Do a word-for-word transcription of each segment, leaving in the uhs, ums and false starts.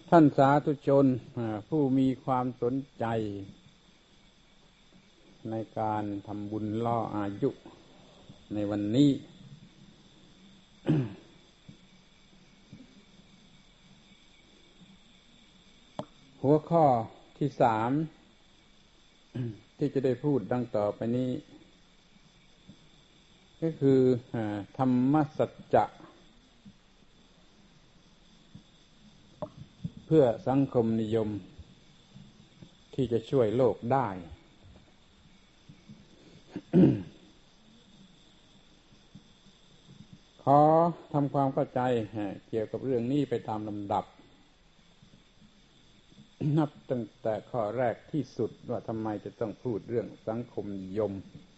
ท่านสาธุชนผู้มีความสนใจในการทำบุญล่ออายุในวันนี้ หัวข้อที่สามที่จะได้พูดดังต่อไปนี้ก็คือธรรมสัจจะเพื่อสังคมนิยมที่จะช่วยโลกได้ ขอทำความเข้าใจเกี่ยวกับเรื่องนี้ไปตามลำดับนับตั้งแต่ข้อแรกที่สุดว่าทำไมจะต้องพูดเรื่องสังคมนิยม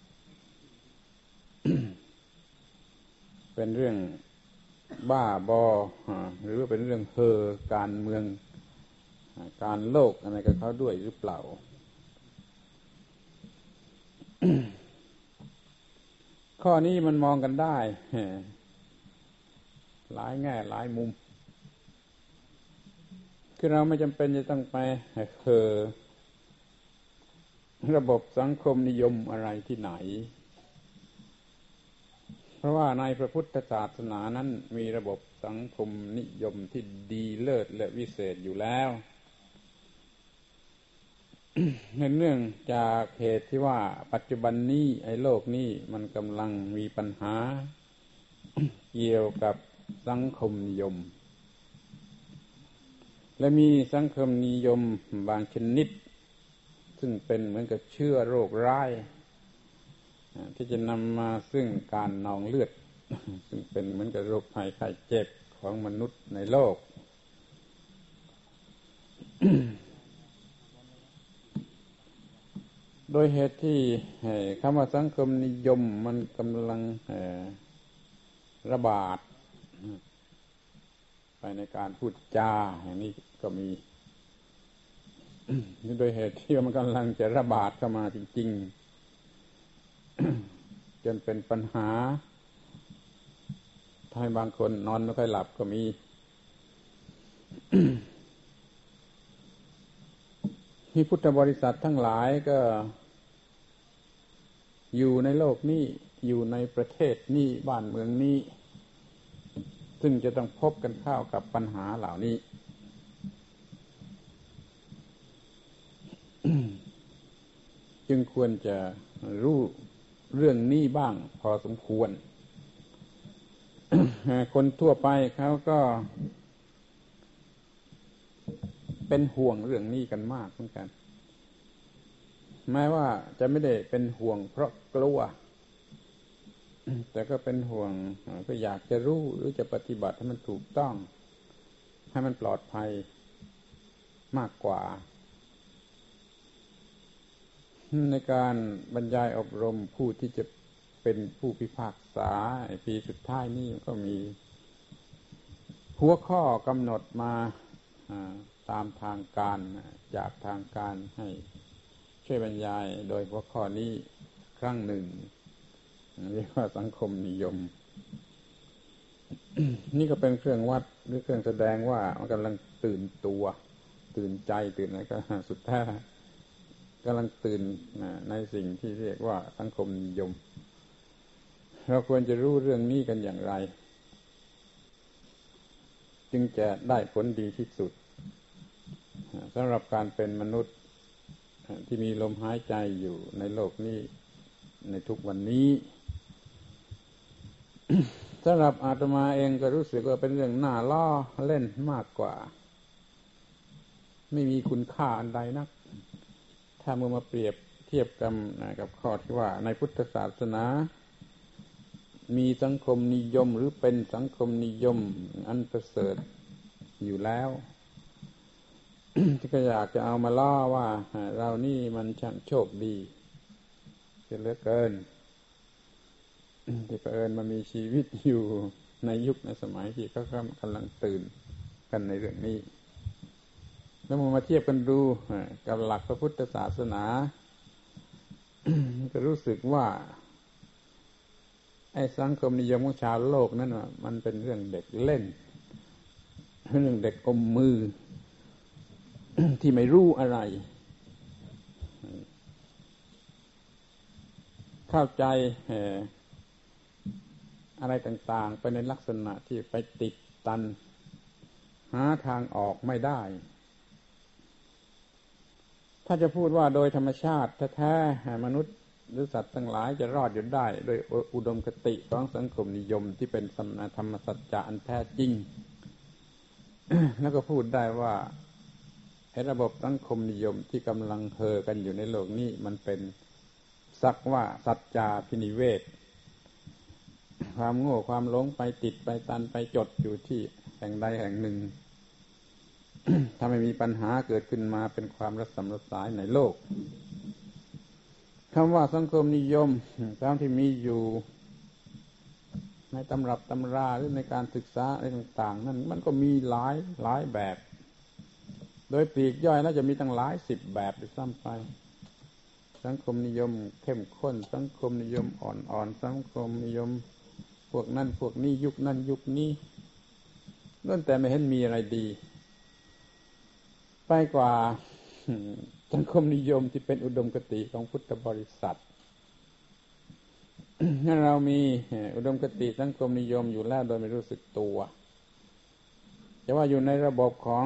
เป็นเรื่องบ้าบอหรือว่าเป็นเรื่องเฮอการเมืองการโลกอะไรกับเขาด้วยหรือเปล่า ข้อนี้มันมองกันได้หลายแง่หลายมุมคือเราไม่จำเป็นจะต้องไปเฮอระบบสังคมนิยมอะไรที่ไหนเพราะว่าในพระพุทธศาสนานั้นมีระบบสังคมนิยมที่ดีเลิศและวิเศษอยู่แล้ว เนื่องจากเหตุที่ว่าปัจจุบันนี้ไอ้โลกนี้มันกำลังมีปัญหา เกี่ยวกับสังคมนิยมและมีสังคมนิยมบางชนิดซึ่งเป็นเหมือนกับเชื้อโรคร้ายที่จะนำมาซึ่งการนองเลือด ซึ่งเป็นเหมือนกับโรคภัยไข้เจ็บของมนุษย์ในโลก โดยเหตุที่คำว่าสังคมนิยมมันกำลังระบาดไปในการพูดจาอย่างนี้ก็มี โดยเหตุที่มันกำลังจะระบาดเข้ามาจริงๆ จนเป็นปัญหาทำให้บางคนนอนไม่ค่อยหลับก็มีที่พุทธบริษัททั้งหลายก็อยู่ในโลกนี้อยู่ในประเทศนี้บ้านเมืองนี้ซึ่งจะต้องพบกันเข้ากับปัญหาเหล่านี้ จึงควรจะรู้เรื่องนี้บ้างพอสมควร คนทั่วไปเขาก็เป็นห่วงเรื่องนี้กันมากเหมือนกันแม้ว่าจะไม่ได้เป็นห่วงเพราะกลัวแต่ก็เป็นห่วงก็อยากจะรู้หรือจะปฏิบัติให้มันถูกต้องให้มันปลอดภัยมากกว่าในการบรรยายอบรมผู้ที่จะเป็นผู้พิพากษาปีสุดท้ายนี้ก็มีหัวข้อกำหนดมาตามทางการจากทางการให้ช่วยบรรยายโดยหัวข้อนี้ครั้งหนึ่งเรียกว่าสังคมนิยม นี่ก็เป็นเครื่องวัดหรือเครื่องแสดงว่ามันกำลังตื่นตัวตื่นใจตื่นอะไรก็สุดแท้กำลังตื่นในสิ่งที่เรียกว่าสังคมนิยมเราควรจะรู้เรื่องนี้กันอย่างไรจึงจะได้ผลดีที่สุดสำหรับการเป็นมนุษย์ที่มีลมหายใจอยู่ในโลกนี้ในทุกวันนี้ สำหรับอาตมาเองก็รู้สึกว่าเป็นเรื่องน่าล้อเล่นมากกว่าไม่มีคุณค่าอันใดนักถ้าเมื่อมาเปรียบเทียบกันกับข้อที่ว่าในพุทธศาสนามีสังคมนิยมหรือเป็นสังคมนิยมอันประเสริฐอยู่แล้ว ที่ก็อยากจะเอามาล้อว่าเรานี่มันช่างโชคดีเสียเหลือเกินที่เผอิญมันมีชีวิตอยู่ในยุคในสมัยที่เขากำลังตื่นกันในเรื่องนี้แล้วมาเทียบกันดูกับหลักพระพุทธศาสนา ก็รู้สึกว่าไอ้สังคมนิยมของชาวโลกนั้นมันเป็นเรื่องเด็กเล่นเรื่องเด็กอมมือที่ไม่รู้อะไรเข้าใจอะไรต่างๆไปในลักษณะที่ไปติดตันหาทางออกไม่ได้ถ้าจะพูดว่าโดยธรรมชาติแท้ๆมนุษย์หรือสัตว์ทั้งหลายจะรอดอยู่ได้โดยอุดมคติของสังคมนิยมที่เป็นธรรมสัจจะอันแท้จริง แล้วก็พูดได้ว่าระบบสังคมนิยมที่กำลังเฮอกันอยู่ในโลกนี้มันเป็นสักว่าสัจจาภินิเวศความโง่ความหลงไปติดไปตันไปจดอยู่ที่แห่งใดแห่งหนึ่ง ถ้าไม่มีปัญหาเกิดขึ้นมาเป็นความระสำระสายในโลกคำว่าสังคมนิยมตามที่มีอยู่ในตำรับตำราหรือในการศึกษาอะไรต่างๆนั่นมันก็มีหลายหลายแบบโดยปลีกย่อยน่าจะมีตั้งหลายสิบแบบด้วยซ้ำไปสังคมนิยมเข้มข้นสังคมนิยมอ่อนๆสังคมนิยมพวกนั้นพวกนี้ยุคนั้นยุคนี้ล้วนแต่ไม่เห็นมีอะไรดีไปกว่าสังคมนิยมที่เป็นอุดมคติของพุทธบริษัทถ้าเรามีอุดมคติสังคมนิยมอยู่แล้วโดยไม่รู้สึกตัวจะว่าอยู่ในระบบของ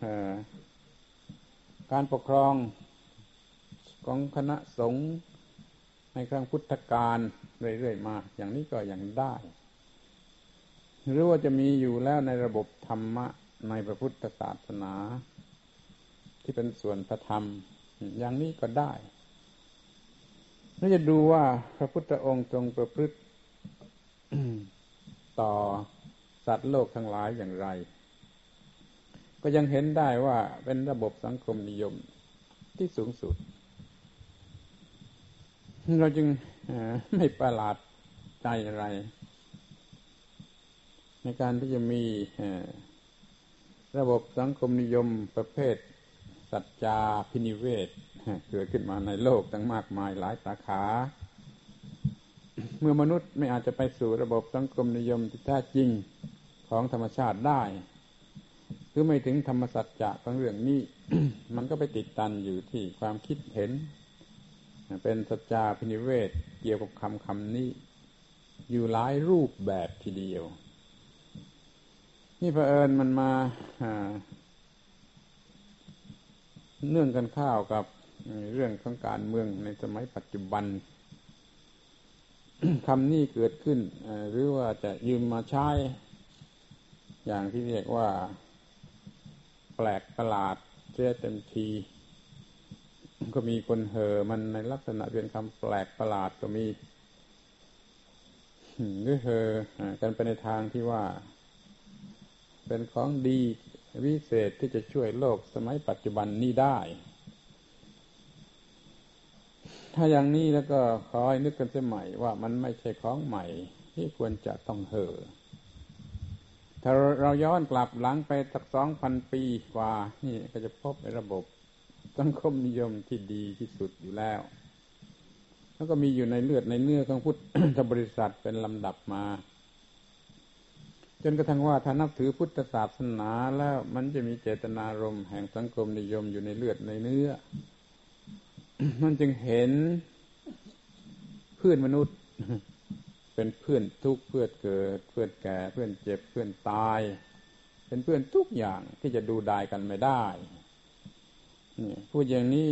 การปกครองของคณะสงฆ์ในครั้งพุทธกาลเรื่อยๆมาอย่างนี้ก็ยังได้หรือว่าจะมีอยู่แล้วในระบบธรรมะในพระพุทธศาสนาที่เป็นส่วนพระธรรมอย่างนี้ก็ได้เราจะดูว่าพระพุทธองค์ทรงประพฤติ ต่อสัตว์โลกทั้งหลายอย่างไรก็ยังเห็นได้ว่าเป็นระบบสังคมนิยมที่สูงสุดเราจึงไม่ประหลาดใจอะไรในการที่จะมีระบบสังคมนิยมประเภทสัจจาภินิเวศเกิดขึ้นมาในโลกตั้งมากมายหลายสาขาเมื่อมนุษย์ไม่อาจจะไปสู่ระบบสังคมนิยมที่แท้จริงของธรรมชาติได้คือไม่ถึงธรรมสัจจะของเรื่องนี้ มันก็ไปติดตันอยู่ที่ความคิดเห็นเป็นสัจจาภินิเวศเกี่ยวกับคำคำนี้อยู่หลายรูปแบบทีเดียวนี่เผอิญมันมาเนื่องกันข้าวกับเรื่องของการเมืองในสมัยปัจจุบัน คำนี้เกิดขึ้นหรือว่าจะยืมมาใช้อย่างที่เรียกว่าแปลกประหลาดเสียเต็มทีก็มีคนเห่อมันในลักษณะเป็นคำแปลกประหลาดก็มีหรือเห่อกันไปในทางที่ว่าเป็นของดีวิเศษที่จะช่วยโลกสมัยปัจจุบันนี้ได้ถ้าอย่างนี้แล้วก็ขอให้นึกกันเสียใหม่ว่ามันไม่ใช่ของใหม่ที่ควรจะต้องเห่อถ้าเราย้อนกลับหลังไปสักสองพันปีกว่านี่ก็จะพบในระบบสังคมนิยมที่ดีที่สุดอยู่แล้วแล้วก็มีอยู่ในเลือดในเนื้อของพุทธบริษัทเป็นลำดับมาจนกระทั่งว่าถ้านับถือพุทธศาสนาแล้วมันจะมีเจตนารมณ์แห่งสังคมนิยมอยู่ในเลือดในเนื้อ มันจึงเห็นเพื่อนมนุษย์เป็นเพื่อนทุกข์เพื่อนเกิดเพื่อนแก่เพื่อนเจ็บเพื่อนตายเป็นเพื่อนทุกอย่างที่จะดูดายกันไม่ได้นี่พูดอย่างนี้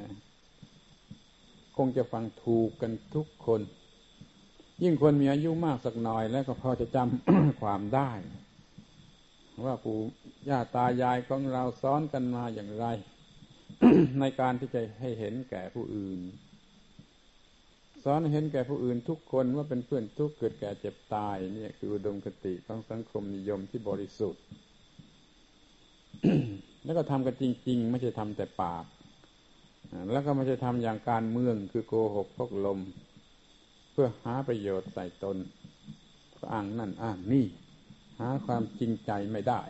คงจะฟังถูกกันทุกคนยิ่งคนมีอายุมากสักหน่อยแล้วก็พอจะจำ ความได้ว่าปู่ย่าตายายของเราสอนกันมาอย่างไร ในการที่จะให้เห็นแก่ผู้อื่นสอนเห็นแก่ผู้อื่นทุกคนว่าเป็นเพื่อนทุกข์เกิดแก่เจ็บตายนี่คืออุดมคติของสังคมนิยมที่บริสุทธิ์ แล้วก็ทำกันจริงๆไม่ใช่ทำแต่ปากแล้วก็ไม่ใช่ทำอย่างการเมืองคือโกหกพกลมเพื่อหาประโยชน์ใส่ตนก็อ้างนั่นอ้างนี่หาความจริงใจไม่ได้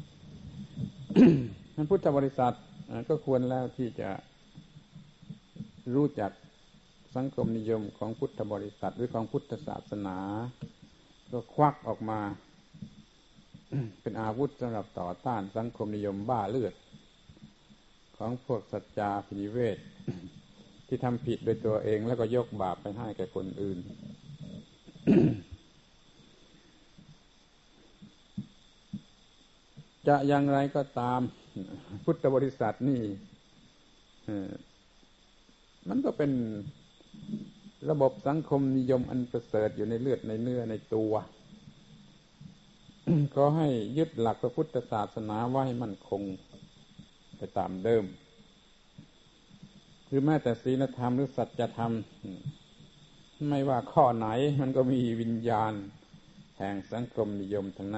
ท่านพุทธบริษัทก็ควรแล้วที่จะรู้จักสังคมนิยมของพุทธบริษัทหรือของพุทธศาสนาก็ควักออกมา เป็นอาวุธสำหรับต่อต้านสังคมนิยมบ้าเลือดของพวกสัจจาพินิเวศที่ทำผิดโดยตัวเองแล้วก็ยกบาปไปให้แก่คนอื่น จะอย่างไรก็ตามพุทธบริษัทนี่มันก็เป็นระบบสังคมนิยมอันประเสริฐอยู่ในเลือดในเนื้อในตัวขอให้ยึดหลักพระพุทธศาสนาไว้ให้มั่นคงไปตามเดิมคือแม้แต่ศีลธรรมหรือสัจธรรมไม่ว่าข้อไหนมันก็มีวิญญาณแห่งสังคมนิยมทั้งนั้น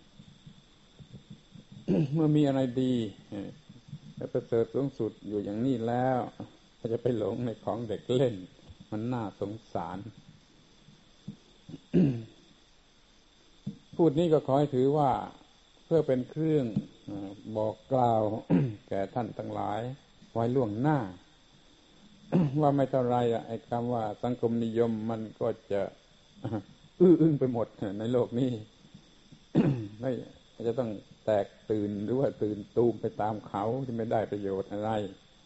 เมื่อมีอะไรดีและประเสริฐสูงสุดอยู่อย่างนี้แล้วก็จะไปหลงในของเด็กเล่นมันน่าสงสาร พูดนี้ก็ขอให้ถือว่าเพื่อเป็นเครื่องบอกกล่าว แก่ท่านทั้งหลายไว้ล่วงหน้า ว่าไม่เท่าไรไอ้คำว่าสังคมนิยมมันก็จะอื้ออึ้งไปหมดในโลกนี้ ไม่จะต้องแตกตื่นหรือว่าตื่นตูมไปตามเขาที่ไม่ได้ประโยชน์อะไร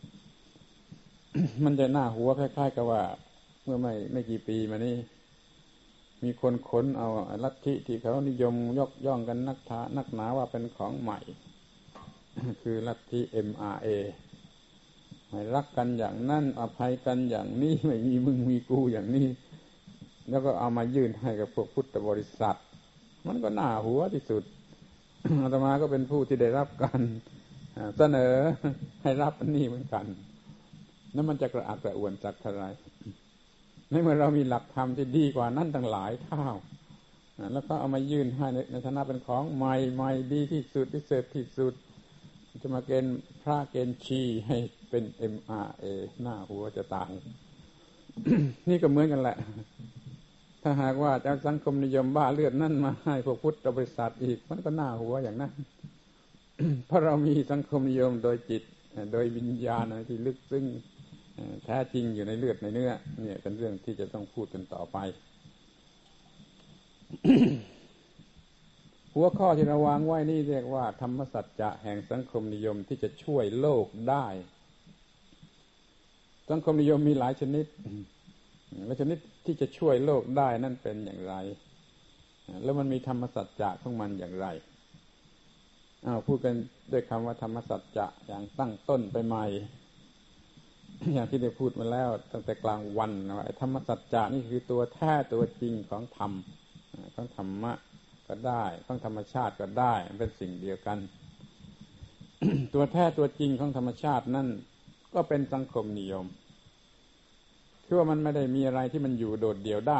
มันจะน่าหัวคล้ายๆกับว่าเมื่อไม่ไม่กี่ปีมานี้มีคนค้นเอาลัทธิที่เขานิยมยกย่องกันนักท้านักหนาว่าเป็นของใหม่ คือลัทธิ เอ็ม อาร์ เอ ให้รักกันอย่างนั้นอภัยกันอย่างนี้ไม่มีมึงมีกูอย่างนี้แล้วก็เอามายื่นให้กับพวกพุทธบริษัทมันก็น่าหัวที่สุด อาตมาก็เป็นผู้ที่ได้รับการเสนอให้รับอันนี้เหมือนกันแล้วมันจะกระอักกระอ่วนจากอะไรในเมื่อเรามีหลักธรรมที่ดีกว่านั้นตั้งหลายเท่าแล้วก็เอามายื่นให้ในฐานะเป็นของใหม่ใหม่ดีที่สุดที่เสริฐที่สุดจะมาเกณฑ์พระเกณฑ์ชีให้เป็น เอ็ม อาร์ เอ หน้าหัวจะตาย นี่ก็เหมือนกันแหละถ้าหากว่าจะสังคมนิยมบ้าเลือดนั่นมาให้พวกพุทธบริษัทอีกมันก็หน้าหัวอย่างนั้น เพราะเรามีสังคมนิยมโดยจิตโดยวิญญาณที่ลึกซึ้งแท้จริงอยู่ในเลือดในเนื้อเนี่ยเป็นเรื่องที่จะต้องพูดกันต่อไป หัวข้อที่เราวางไว้นี่เรียกว่าธรรมสัจจะแห่งสังคมนิยมที่จะช่วยโลกได้สังคมนิยมมีหลายชนิดและชนิดที่จะช่วยโลกได้นั่นเป็นอย่างไรแล้วมันมีธรรมสัจจะของมันอย่างไรอ้าวพูดกันด้วยคำว่าธรรมสัจจะอย่างตั้งต้นไปใหม่ อย่างที่ได้พูดมาแล้วตั้งแต่กลางวันว่าธรรมสัจจะนี่คือตัวแท้ตัวจริงของธรรมของธรรมะก็ได้ของธรรมชาติก็ได้เป็นสิ่งเดียวกัน ตัวแท้ตัวจริงของธรรมชาตินั่นก็เป็นสังคมนิยมคือว่ามันไม่ได้มีอะไรที่มันอยู่โดดเดี่ยวได้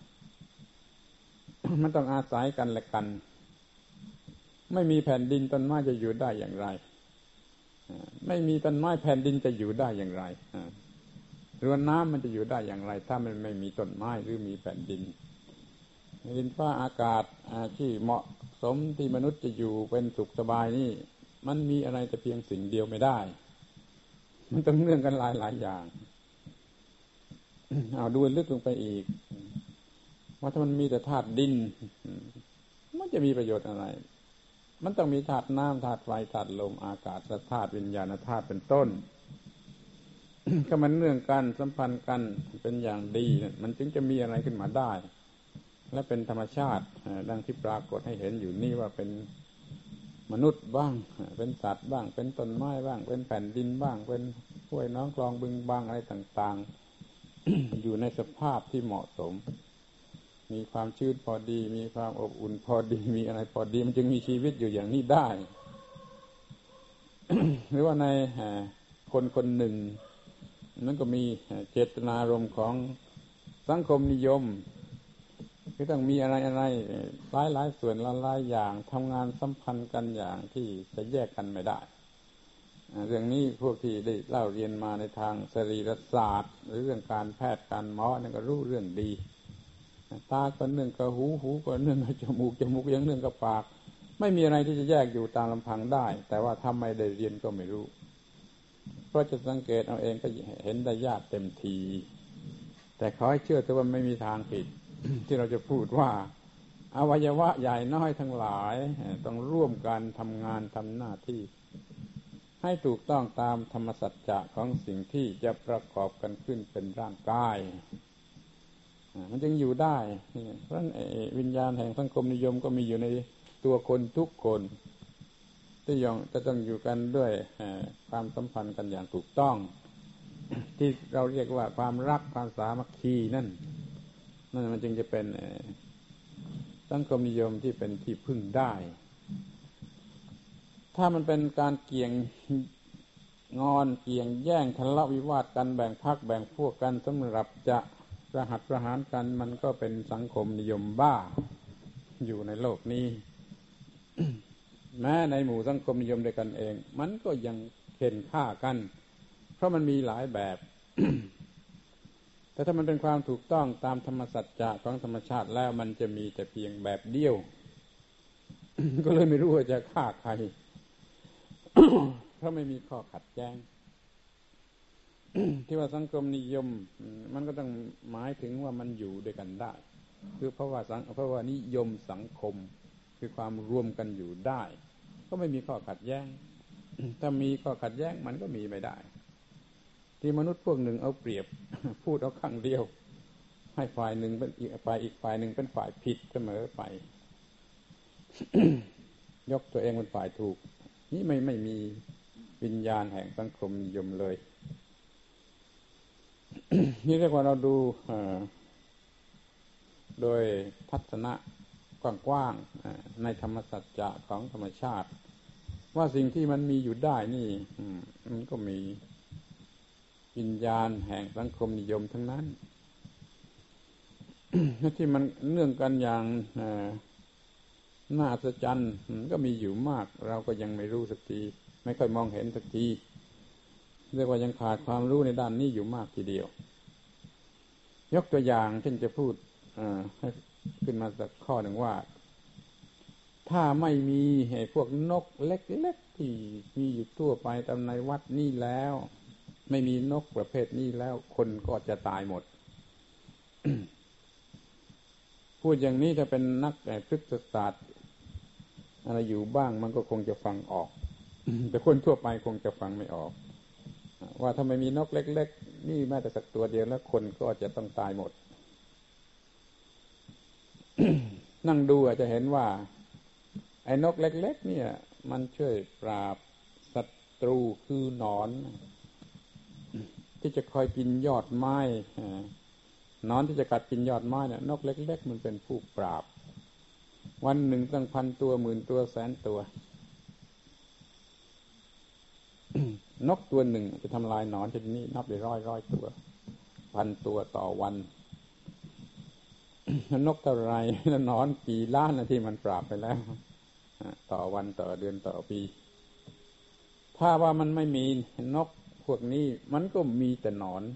มันต้องอาศัยกันและกันไม่มีแผ่นดินต้นไม้จะอยู่ได้อย่างไรไม่มีต้นไม้แผ่นดินจะอยู่ได้อย่างไรเรือน้ำมันจะอยู่ได้อย่างไรถ้ามันไม่มีต้นไม้หรือมีแผ่นดินดินฟ้าอากาศที่เหมาะสมที่มนุษย์จะอยู่เป็นสุขสบายนี่มันมีอะไรแต่เพียงสิ่งเดียวไม่ได้มันต้องเนื่องกันหลายหลายอย่างเอาดูลึกลงไปอีกว่าถ้ามันมีแต่ธาตุดินมันจะมีประโยชน์อะไรมันต้องมีธาตุน้ำธาตุไฟธาตุลมอากาศธาตุวิญญาณธาตุเป็นต้น ก็มันเนื่องกันสัมพันธ์กันเป็นอย่างดีมันจึงจะมีอะไรขึ้นมาได้และเป็นธรรมชาติดังที่ปรากฏให้เห็นอยู่นี่ว่าเป็นมนุษย์บ้างเป็นสัตว์บ้างเป็นต้นไม้บ้างเป็นแผ่นดินบ้างเป็นห้วยน้องคลองบึงบ้างอะไรต่างๆ อยู่ในสภาพที่เหมาะสมมีความชื้นพอดีมีความอบอุ่นพอดีมีอะไรพอดีมันจึงมีชีวิตอยู่อย่างนี้ได้ หรือว่าในคนคนหนึ่งนั้นก็มีเจตนารมณ์ของสังคมนิยมคือต้องมีอะไรอะไรหลายหลายส่วนหลายอย่างทำงานสัมพันธ์กันอย่างที่จะแยกกันไม่ได้เรื่องนี้พวกที่ได้เล่าเรียนมาในทางสรีรศาสตร์หรือเรื่องการแพทย์การหมอนั่นก็รู้เรื่องดีตาก็เนื่องกับหูหูก็เนื่องกับจมูกจมูกยังเนื่องกับปากไม่มีอะไรที่จะแยกอยู่ตามลำพังได้แต่ว่าทำไมได้เรียนก็ไม่รู้เพราะจะสังเกตเอาเองก็เห็นได้ยากเต็มทีแต่ขอให้เชื่อเถอะว่าไม่มีทางผิด ที่เราจะพูดว่าอวัยวะใหญ่น้อยทั้งหลายต้องร่วมกันทำงานทำหน้าที่ให้ถูกต้องตามธรรมสัจจะของสิ่งที่จะประกอบกันขึ้นเป็นร่างกายมันจึงอยู่ได้เพราะฉะนั้นวิญญาณแห่งสังคมนิยมก็มีอยู่ในตัวคนทุกคนที่ยองจะต้องอยู่กันด้วยความสัมพันธ์กันอย่างถูกต้องที่เราเรียกว่าความรักความสามัคคีนั่นนั่นมันจึงจะเป็นสังคมนิยมที่เป็นที่พึ่งได้ถ้ามันเป็นการเกี่ยงงอนเกี่ยงแย่งทะเลาะวิวาทกันแบ่งพรรคแบ่งพวกกันสำหรับจะประหัตประหารกันมันก็เป็นสังคมนิยมบ้าอยู่ในโลกนี้ แม้ในหมู่สังคมนิยมด้วยกันเองมันก็ยังเข็นฆ่ากันเพราะมันมีหลายแบบ แต่ถ้ามันเป็นความถูกต้องตามธรรมสัจจะของธรรมชาติแล้วมันจะมีแต่เพียงแบบเดียว ก็เลยไม่รู้ว่าจะฆ่าใคร เพราะไม่มีข้อขัดแย้ง ที่ว่าสังคมนิยมมันก็ต้องหมายถึงว่ามันอยู่ด้วยกันได้คือเพราะว่าเพราะว่านิยมสังคมคือความรวมกันอยู่ได้ก็ไม่มีข้อขัดแย้ง ถ้ามีข้อขัดแย้งมันก็มีไม่ได้ที่มนุษย์พวกหนึ่งเอาเปรียบ พูดเอาข้างเดียวให้ฝ่ายหนึ่งเป็นอีกฝ่ายอีกฝ่ายหนึ่งเป็นฝ่ายผิดเสมอไป ยกตัวเองเป็นฝ่ายถูกนี่ไม่ไม่มีวิญญาณแห่งสังคมนิยมเลย นี่เรียกว่าเราดูโดยทัศนะกว้างๆในธรรมสัจจะของธรรมชาติว่าสิ่งที่มันมีอยู่ได้นี่มันก็มีวิญญาณแห่งสังคมนิยมทั้งนั้น ที่มันเนื่องกันอย่างน่าอัศจรรย์ก็มีอยู่มากเราก็ยังไม่รู้สักทีไม่ค่อยมองเห็นสักทีเรียกว่ายังขาดความรู้ในด้านนี้อยู่มากทีเดียวยกตัวอย่างเช่นจะพูดให้ขึ้นมาสักข้อหนึ่งว่าถ้าไม่มีให้พวกนกเล็กๆที่มีอยู่ทั่วไปตามในวัดนี่แล้วไม่มีนกประเภทนี้แล้วคนก็จะตายหมด พูดอย่างนี้ถ้าเป็นนักพฤกษศาสตร์อะไรอยู่บ้างมันก็คงจะฟังออก แต่คนทั่วไปคงจะฟังไม่ออกว่าถ้าไม่มีนกเล็กๆนี่แม้แต่สักตัวเดียวแล้วคนก็จะต้องตายหมด นั่งดูอาจจะเห็นว่าไอ้นกเล็กๆเนี่ยมันช่วยปราบศัตรูคือหนอนที่จะคอยกินยอดไม้หนอนที่จะกัดกินยอดไม้เนี่ยนกเล็กๆมันเป็นผู้ปราบวันหนึ่งตั้งพันตัวหมื่นตัวแสนตัวนกตัวหนึ่งจะทำลายหนอนชนิดนี้นับได้ร้อยร้อยตัวพันตัวต่อวันนกเท่าไรแล้วหนอนกี่ล้านนะที่มันปราบไปแล้วต่อวันต่อเดือนต่อปีถ้าว่ามันไม่มีนกพวกนี้มันก็มีแต่หนอน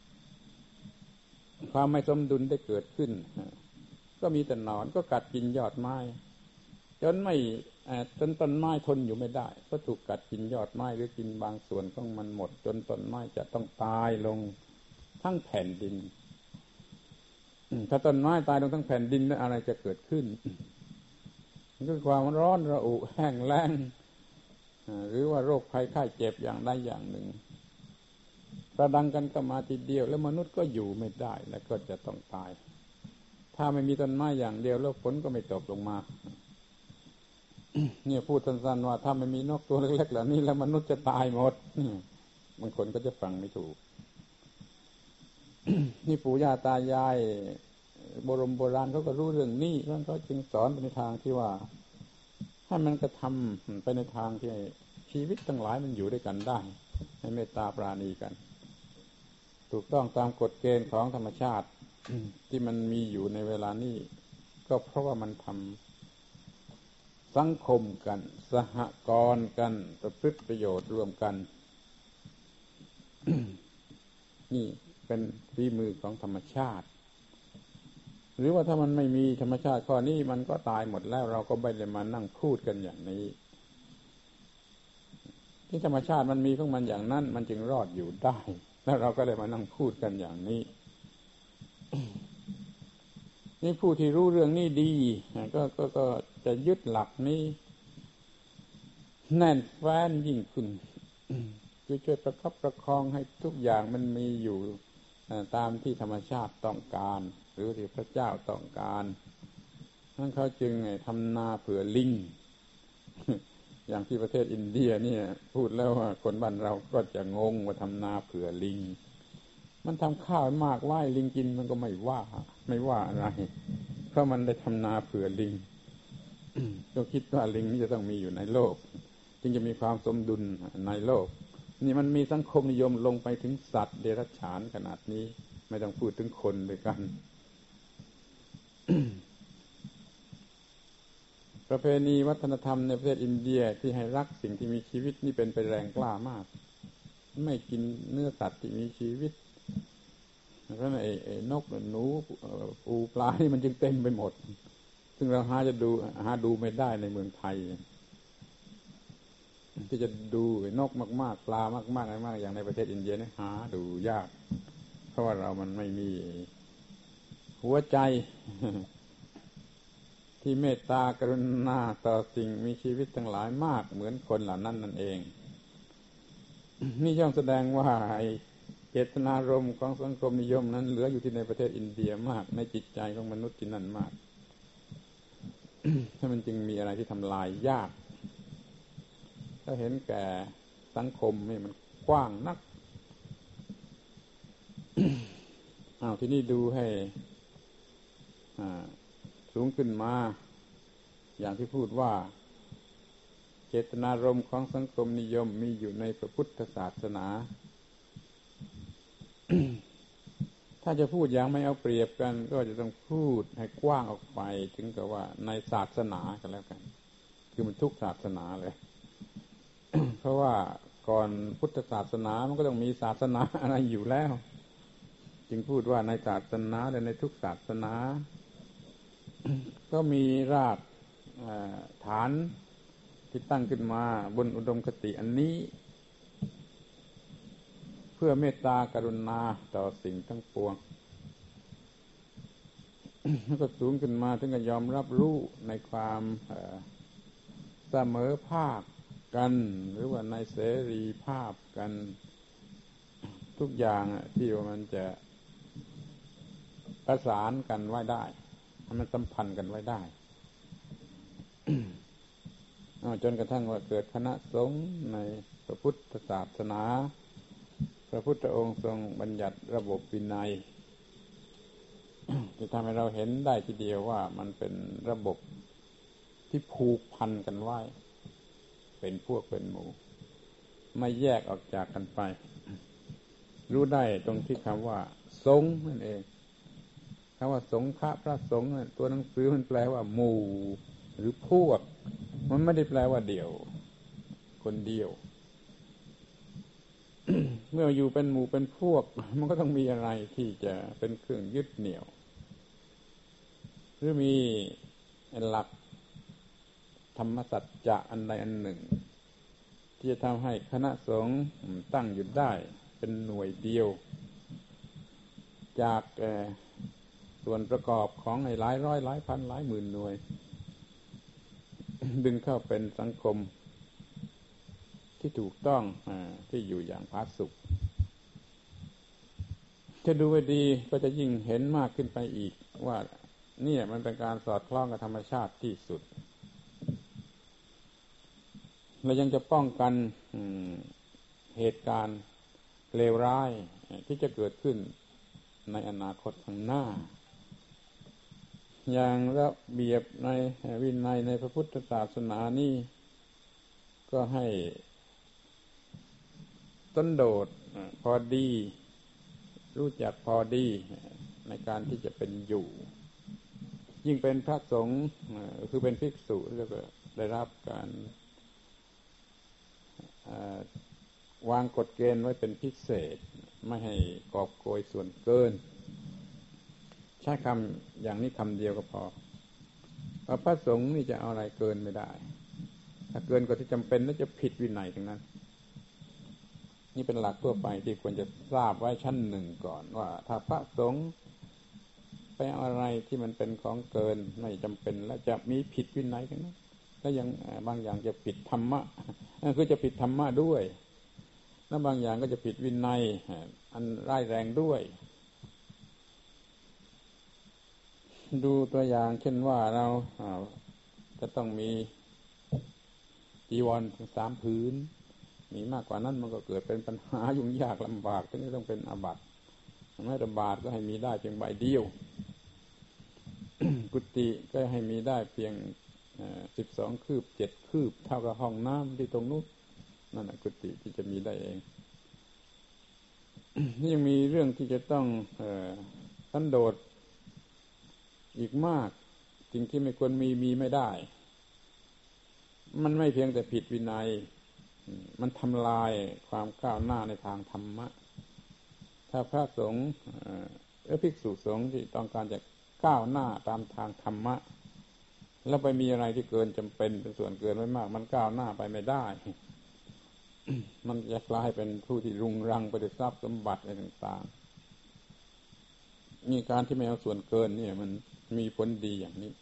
ความไม่สมดุลได้เกิดขึ้นก็มีแต่หนอนก็กัดกินยอดไม้จนไม่จนต้นไม้ทนอยู่ไม่ได้ก็ถูกกัดกินยอดไม้หรือกินบางส่วนของมันหมดจนต้นไม้จะต้องตายลงทั้งแผ่นดินถ้าต้นไม้ตายลงทั้งแผ่นดินแล้วอะไรจะเกิดขึ้นมันคือความร้อนระอุแห้งแล้งหรือว่าโรคภัยไข้เจ็บอย่างใดอย่างหนึ่งประดังกันก็มาทีเดียวแล้วมนุษย์ก็อยู่ไม่ได้แล้วก็จะต้องตายถ้าไม่มีต้นไม้อย่างเดียวแล้วฝนก็ไม่ตกลงมา เนี่ยพูดสั้นๆว่าถ้าไม่มีนกตัวเล็กๆเหล่านี้แล้วมนุษย์จะตายหมดบางคนก็จะฟังไม่ถูก นี่ปู่ย่าตายายโบรมโบราณเขาก็รู้เรื่องนี้แล้วเขาจึงสอนในทางที่ว่าให้มันกระทำไปในทางที่ชีวิตทั้งหลายมันอยู่ด้วยกันได้ให้เมตตาปราณีกันถูกต้องตามกฎเกณฑ์ของธรรมชาติ ที่มันมีอยู่ในเวลานี้ก็เพราะว่ามันทำสังคมกันสหกรณ์กันประพฤติประโยชน์ร่วมกัน นี่เป็นฝีมือของธรรมชาติหรือว่าถ้ามันไม่มีธรรมชาติข้อนี้มันก็ตายหมดแล้วเราก็ไม่ได้มานั่งพูดกันอย่างนี้ที่ธรรมชาติมันมีของมันอย่างนั้นมันจึงรอดอยู่ได้แล้วเราก็เลยมานั่งพูดกันอย่างนี้ นี่ผู้ที่รู้เรื่องนี้ดีก็ก็ ก็จะยึดหลักนี้แน่นแฟ้นยิ่งขึ้นช่วยช่วยประคับประคองให้ทุกอย่างมันมีอยู่ตามที่ธรรมชาติต้องการหรือที่พระเจ้าต้องการนั่นเขาจึงทำนาเผื่อลิง อย่างที่ประเทศอินเดียเนี่ยพูดแล้วว่าคนบ้านเราก็จะงงว่าทำนาเผื่อลิงมันทำข้าวมากไว้ลิงกินมันก็ไม่ว่าไม่ว่าอะไรเพราะมันได้ทำนาเผื่อลิง ก็คิดว่าลิงนี่จะต้องมีอยู่ในโลกจึงจะมีความสมดุลในโลกนี่มันมีสังคมนิยมลงไปถึงสัตว์เดรัจฉานขนาดนี้ไม่ต้องพูดถึงคนด้วยกัน ประเพณีวัฒนธรรมในประเทศอินเดียที่ให้รักสิ่งที่มีชีวิตนี่เป็นไปแรงกล้ามากไม่กินเนื้อสัตว์ที่มีชีวิตเพราะไอ้ไอ้นกหนูปูปลาที่มันจึงเต็มไปหมดซึ่งเราหาจะดูหาดูไม่ได้ในเมืองไทยที่จะดูนกมากๆปลามากๆมากๆอย่างในประเทศอินเดียนี่หาดูยากเพราะว่าเรามันไม่มีหัวใจที่เมตตากรุณาต่อสิ่งมีชีวิตทั้งหลายมากเหมือนคนเหล่านั้นนั่นเองนี่ย่อมแสดงว่าเจตนารมณ์ของสังคมนิยมนั้นเหลืออยู่ที่ในประเทศอินเดียมากในจิตใจของมนุษย์ที่นั่นมาก ถ้ามันจึงมีอะไรที่ทำลายยากถ้าเห็นแก่สังคมนี่มันกว้างนัก อ้าวที่นี่ดูให้สูงขึ้นมาอย่างที่พูดว่าเจตนารมณ์ของสังคมนิยมมีอยู่ในพระพุทธศาสนา ถ้าจะพูดอย่างไม่เอาเปรียบกันก็จะต้องพูดให้กว้างออกไปถึงกับว่าในศาสนากันแล้วกันคือมันทุกศาสนาเลย เพราะว่าก่อนพุทธศาสนามันก็ต้องมีศาสนาอะไรอยู่แล้วจึงพูดว่าในศาสนาและในทุกศาสนา ก็มีรากฐานที่ตั้งขึ้นมาบนอุดมคติอันนี้เพื่อเมตตากรุณาต่อสิ่งทั้งปวง แล้วก็สูงขึ้นมาถึงกับยอมรับรู้ในความเสมอภาคกันหรือว่าในเสรีภาพกันทุกอย่างที่ว่ามันจะประสานกันไว้ได้มันสัมพันธ์กันไว้ได้ จนกระทั่งว่าเกิดคณะสงฆ์ในพระพุทธศาสนาพระพุทธองค์ทรงบัญญัติระบบวินัย ที่ทำให้เราเห็นได้ทีเดียวว่ามันเป็นระบบที่ผูกพันกันไว้เป็นพวกเป็นหมู่ไม่แยกออกจากกันไปรู้ได้ตรงที่คำว่าสงฆ์นั่นเองคำว่าสงฆ์พระสงฆ์ตัวหนังสือมันแปลว่าหมู่หรือพวกมันไม่ได้แปลว่าเดี่ยวคนเดียว เมื่ออยู่เป็นหมู่เป็นพวกมันก็ต้องมีอะไรที่จะเป็นเครื่องยึดเหนี่ยวหรือมีหลักธรรมสัจจะอันใดอันหนึ่งที่จะทำให้คณะสงฆ์ตั้งอยู่ได้เป็นหน่วยเดียวจากส่วนประกอบของหลายร้อยหลายพันหลายหมื่นหน่วย ดึงเข้าเป็นสังคมที่ถูกต้องที่อยู่อย่างผาสุกจะดูไปดีก็จะยิ่งเห็นมากขึ้นไปอีกว่านี่มันเป็นการสอดคล้องกับธรรมชาติที่สุดและยังจะป้องกันเหตุการณ์เลวร้ายที่จะเกิดขึ้นในอนาคตข้างหน้าอย่างระเบียบในวินัยในพระพุทธศาสนานี่ก็ให้ต้นโดดพอดีรู้จักพอดีในการที่จะเป็นอยู่ยิ่งเป็นพระสงฆ์คือเป็นภิกษุแล้วก็ได้รับการวางกฎเกณฑ์ไว้เป็นพิเศษไม่ให้กอบโกยส่วนเกินใช้คำอย่างนี้คำเดียวก็พอว่าพระสงฆ์นี่จะเอาอะไรเกินไม่ได้ถ้าเกินกว่าที่จำเป็นน่าจะผิดวินัยทั้งนั้นนี่เป็นหลักทั่วไปที่ควรจะทราบไว้ชั้นหนึ่งก่อนว่าถ้าพระสงฆ์ไปเอาอะไรที่มันเป็นของเกินไม่จำเป็นและจะมีผิดวินัยทั้งนั้นและยังบางอย่างจะผิดธรรมะคือจะผิดธรรมะด้วยแล้วบางอย่างก็จะผิดวินัยอันร้ายแรงด้วยดูตัวอย่างเช่นว่าเราจะต้องมีจีวรสามผืนมีมากกว่านั้นมันก็เกิดเป็นปัญหายุ่งยากลำบากถึงต้องเป็นอาบัติไม่ระบาดก็ให้มีได้เพียงใบเดียว กุฏิก็ให้มีได้เพียงสิบสองคืบเจ็ดคืบเท่ากับห้องน้ำที่ตรงนู้นนั่นแหละกุฏิที่จะมีได้เอง นี่ยังมีเรื่องที่จะต้องสันโดษอีกมากสิ่งที่ไม่ควรมีมีไม่ได้มันไม่เพียงแต่ผิดวินัยมันทำลายความก้าวหน้าในทางธรรมะถ้าพระสงฆ์หรือภิกษุสงฆ์ที่ต้องการจะก้าวหน้าตามทางธรรมะแล้วไปมีอะไรที่เกินจำเป็นเป็นส่วนเกินไว้มากมันก้าวหน้าไปไม่ได้ มันจะกลายเป็นผู้ที่รุงรังไปด้วยทรัพย์สมบัติอะไรต่างๆนี่การที่ไม่เอาส่วนเกินนี่มันมีผลดีอย่างนี้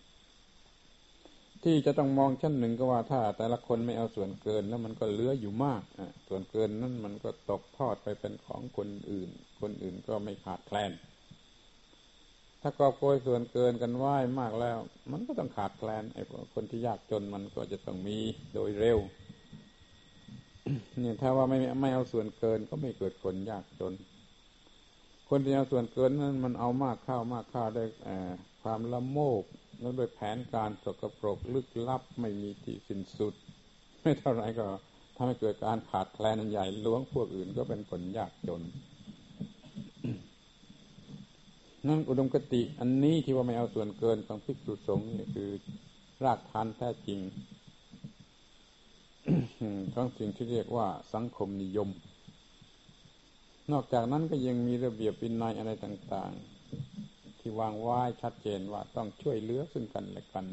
ที่จะต้องมองชั้นหนึ่งก็ว่าถ้าแต่ละคนไม่เอาส่วนเกินแล้วมันก็เหลืออยู่มากส่วนเกินนั้นมันก็ตกทอดไปเป็นของคนอื่นคนอื่นก็ไม่ขาดแคลนถ้ากอบโกยส่วนเกินกันไหวมากแล้วมันก็ต้องขาดแคลนไอ้คนที่ยากจนมันก็จะต้องมีโดยเร็วเนี่ยถ้าว่าไม่ไม่เอาส่วนเกินก็ไม่เกิดคนยากจนคนที่เอาส่วนเกินนั้นมันเอามากเข้ามากเข้าด้วยความละโมบแล้วด้วยแผนการสกปรกลึกลับไม่มีที่สิ้นสุดไม่เท่าไรก็ทำให้เกิดการขาดแคลนใหญ่หลวงพวกอื่นก็เป็นคนยากจน นั่นอุดมคติอันนี้ที่ว่าไม่เอาส่วนเกินของภิกษุสงฆ์นี่คือรากฐานแท้จริง ของสิ่งที่เรียกว่าสังคมนิยมนอกจากนั้นก็ยังมีระเบียบวินัยอะไรต่างๆที่วางไว้ชัดเจนว่าต้องช่วยเหลือซึ่งกันและกัน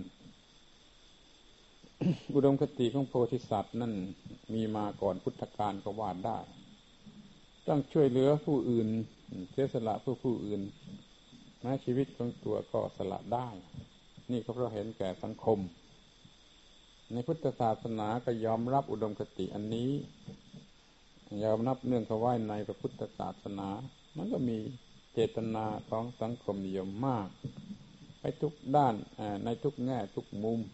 อุดมคติของโพธิสัตว์นั่นมีมาก่อนพุทธกาลก็ว่าได้ต้องช่วยเหลือผู้อื่นเสียสละเพื่อผู้อื่นแม้ชีวิตของตัวก็สละได้นี่ก็เพราะเห็นแก่สังคมในพุทธศาสนาก็ยอมรับอุดมคติอันนี้ยอมรับเนื่องเข้าไว้ในพระพุทธศาสนามันก็มีเจตนาของสังคมนิยมมากไปทุกด้านในทุกแง่ทุกมุม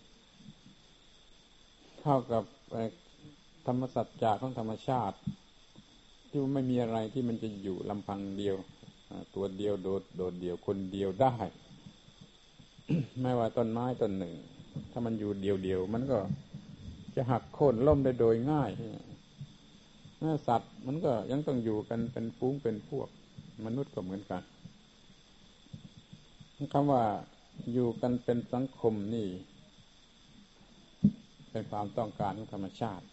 เข้ากับธรรมสัจจะของธรรมชาติที่ไม่มีอะไรที่มันจะอยู่ลำพังเดียวตัวเดียวโดดโดดเดียวคนเดียวได้ ไม่ว่าต้นไม้ต้นหนึ่งถ้ามันอยู่เดียวๆมันก็จะหักโค่นล้มได้โดยง่ายสัตว์มันก็ยังต้องอยู่กันเป็นฝูงเป็นพวกมนุษย์ก็เหมือนกันคำว่าอยู่กันเป็นสังคมนี่เป็นความต้องการของธรรมชาติ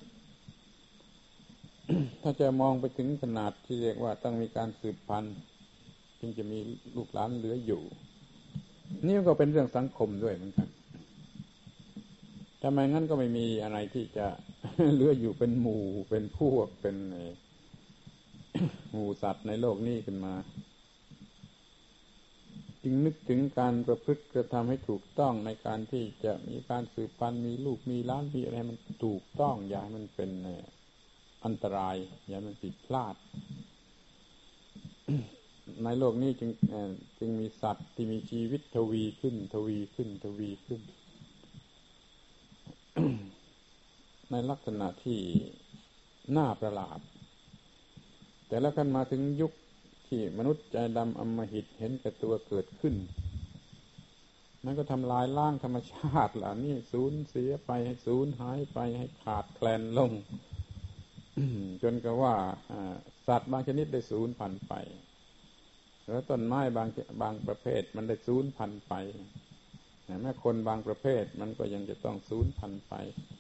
ถ้าจะมองไปถึงขนาดที่เรียกว่าต้องมีการสืบพันธุ์จึงจะมีลูกหลานเหลืออยู่นี่ก็เป็นเรื่องสังคมด้วยเหมือนกันทำไมงั้นก็ไม่มีอะไรที่จะ เหลืออยู่เป็นหมู่เป็นพวกเป็นหมู่สัตว์ในโลกนี้ขึ้นมาจึงนึกถึงการประพฤติกระทำให้ถูกต้องในการที่จะมีการสืบพันธุ์มีลูกมีหลานมีอะไรมันถูกต้องอย่าให้มันเป็นอันตรายอย่าให้มันผิดพลาด ในโลกนี้จึงจึงมีสัตว์ที่มีชีวิตทวีขึ้นทวีขึ้นทวีขึ้น ในลักษณะที่น่าประหลาดแต่แล้วกันมาถึงยุคที่มนุษย์ใจดำอำมหิตเห็นแก่ตัวเกิดขึ้นมันก็ทำลายล้างธรรมชาติเหล่านี้สูญเสียไปให้สูญหายไปให้ขาดแคลนลง จนกับว่าสัตว์บางชนิดได้สูญพันธุ์ไปแล้วต้นไม้บางบางประเภทมันได้สูญพันธุ์ไปแม้คนบางประเภทมันก็ยังจะต้องสูญพันธุ์ไป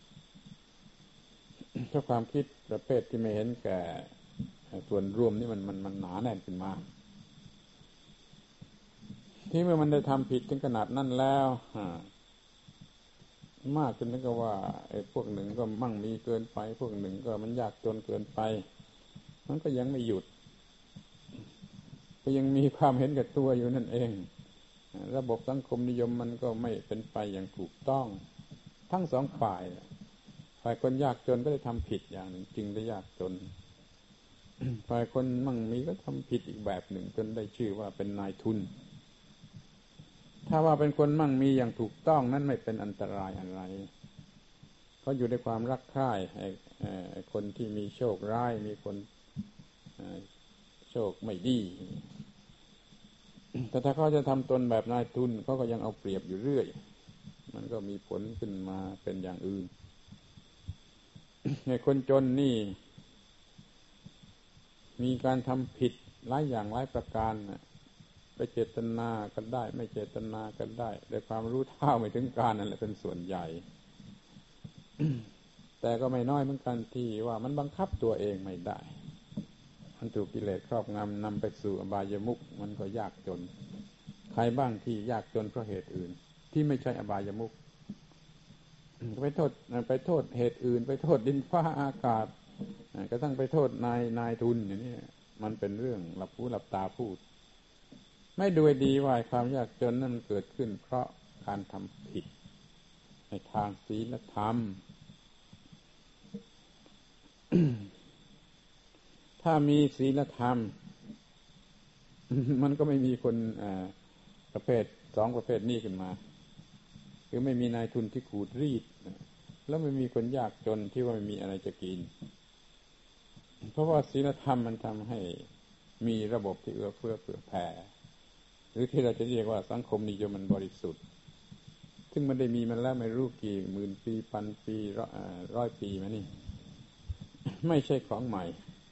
เพราะความคิดประเภทที่ไม่เห็นแก่ส่วนรวมนี่มันมันมันหนาแน่นขึ้นมาที่เมื่อมันได้ทำผิดถึงขนาดนั้นแล้วมากจนถึงกับว่าไอ้พวกหนึ่งก็มั่งมีเกินไปพวกหนึ่งก็มันยากจนเกินไปมันก็ยังไม่หยุดก็ยังมีความเห็นแก่ตัวอยู่นั่นเองระบบสังคมนิยมมันก็ไม่เป็นไปอย่างถูกต้องทั้งสองฝ่ายฝ่ายคนยากจนก็ได้ทำผิดอย่างหนึ่งจึงได้ยากจนฝ่ายคนมั่งมีก็ทำผิดอีกแบบหนึ่งจนได้ชื่อว่าเป็นนายทุนถ้าว่าเป็นคนมั่งมีอย่างถูกต้องนั้นไม่เป็นอันตรายอะไรเพราะอยู่ในความรักใคร่ไอ้คนที่มีโชคร้ายมีคนโชคไม่ดีแต่ถ้าเขาจะทำตนแบบนายทุนเขาก็ยังเอาเปรียบอยู่เรื่อยมันก็มีผลขึ้นมาเป็นอย่างอื่นในคนจนนี่มีการทำผิดหลายอย่างหลายประการไปเจตนาก็ได้ไม่เจตนาก็ได้ด้วยความรู้เท่าไม่ถึงการนั่นแหละเป็นส่วนใหญ่ แต่ก็ไม่น้อยเหมือนกันที่ว่ามันบังคับตัวเองไม่ได้มันถูกกิเลสครอบงำนำไปสู่อบายมุขมันก็ยากจนใครบ้างที่ยากจนเพราะเหตุอื่นที่ไม่ใช่อบายมุขไปโทษไปโทษเหตุอื่นไปโทษดินฟ้าอากาศก็ต้องไปโทษนายนายทุนอย่างนี้มันเป็นเรื่องหลับหูหลับตาพูดไม่ดูดีว่าความยากจนนั้นมันเกิดขึ้นเพราะการทำผิดในทางศีลธรรม ถ้ามีศีลธรรม มันก็ไม่มีคนประเภทสองประเภทนี้ขึ้นมาคือไม่มีนายทุนที่ขูดรีดแล้วไม่มีคนยากจนที่ว่าไม่มีอะไรจะกินเพราะว่าศีลธรรมมันทำให้มีระบบที่เอื้อเฟื้อเผื่อแผ่หรือที่เราจะเรียกว่าสังคมนิยมมันบริสุทธิ์ซึ่งมันได้มีมันแล้วไม่รู้กี่หมื่นปีพันปีร้อยปีมานี่ไม่ใช่ของใหม่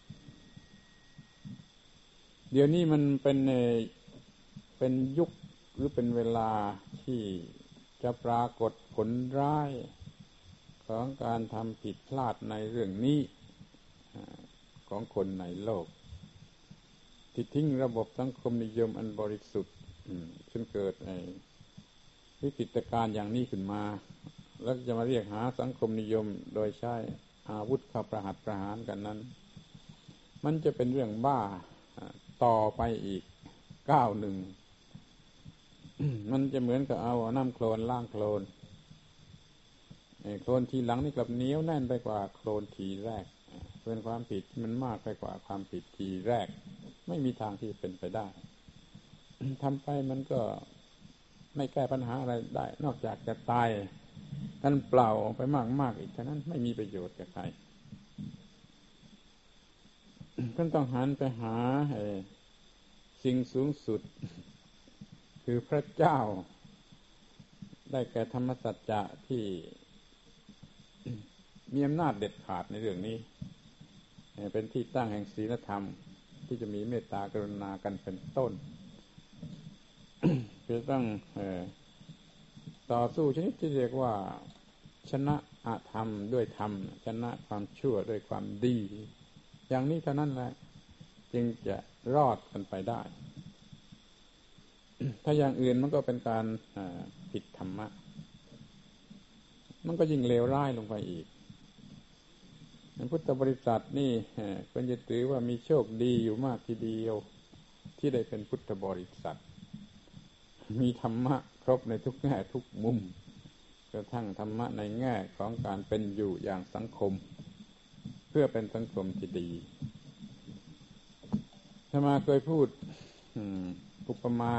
เดี๋ยวนี้มันเป็นเป็นยุคหรือเป็นเวลาที่จะปรากฏผลร้ายของการทำผิดพลาดในเรื่องนี้ของคนในโลกที่ทิ้งระบบสังคมนิยมอันบริสุทธิ์จนเกิดวิกฤตการณ์อย่างนี้ขึ้นมาแล้วจะมาเรียกหาสังคมนิยมโดยใช้อาวุธเข้าประหัตประหารกันนั้นมันจะเป็นเรื่องบ้าต่อไปอีกก้าวหนึ่ง มันจะเหมือนกับเอาน้ำโคลนล้างโคลนโคลนทีหลังนี่กลับเหนียวแน่นไปกว่าโคลนทีแรกเป็นความผิดที่มันมากไปกว่าความผิดทีแรกไม่มีทางที่เป็นไปได้ ทำไปมันก็ไม่แก้ปัญหาอะไรได้นอกจากจะตายกันเปล่าออกไปมากๆอีกฉะนั้นไม่มีประโยชน์กับใครท่านต้องหันไปหาสิ่งสูงสุดคือพระเจ้าได้แก่ธรรมสัจจะที่มีอำนาจเด็ดขาดในเรื่องนี้เป็นที่ตั้งแห่งศีลธรรมที่จะมีเมตตากรุณากันเป็นต้น จะต้องต่อสู้ชนิดที่เรียกว่าชนะอธรรมด้วยธรรมชนะความชั่วด้วยความดีอย่างนี้เท่านั้นแหละจึงจะรอดกันไปได้ ถ้าอย่างอื่นมันก็เป็นการผิดธรรมะมันก็ยิ่งเลวร้ายลงไปอีกพุทธบริษัทนี่ควรจะถือว่ามีโชคดีอยู่มากทีเดียวที่ได้เป็นพุทธบริษัทมีธรรมะครบในทุกแง่ทุกมุมกระทั่งธรรมะในแง่ของการเป็นอยู่อย่างสังคมเพื่อเป็นสังคมที่ดีอาตมาเคยพูดอุปมา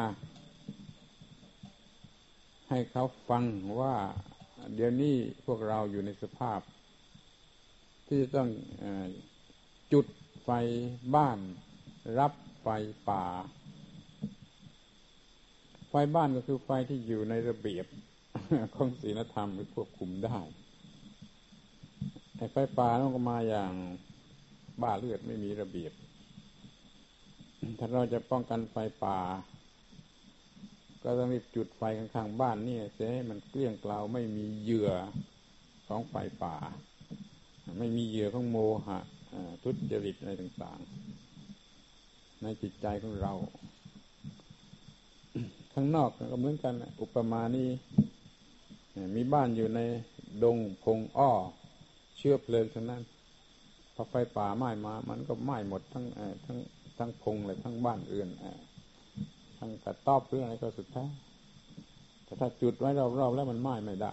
ให้เขาฟังว่าเดี๋ยวนี้พวกเราอยู่ในสภาพที่จะต้องจุดไฟบ้านรับไฟป่าไฟบ้านก็คือไฟที่อยู่ในระเบียบของศีลธรรมหรือควบคุมได้ไอ้ไฟป่ามันก็มาอย่างบ้าเลือดไม่มีระเบียบถ้าเราจะป้องกันไฟป่าก็ต้องรีบจุดไฟข้างๆบ้านนี่เสียให้มันเกลี้ยงเกลาไม่มีเหยื่อของไฟป่าไม่มีเหยื่อของโมหะทุจริตอะไรต่างๆในจิตใจของเราข้างนอกก็เหมือนกันอุปมานี้มีบ้านอยู่ในดงพงอ้อเชื้อเพลิงเท่านั้นพอไฟป่าไหม้มามันก็ไหม้หมดทั้งทั้งทั้งพงเลยทั้งบ้านเรือนทั้งกระต๊อบหรืออะไรก็สุดแท้แต่ถ้าจุดไว้รอบๆแล้วมันไหม้ไม่ได้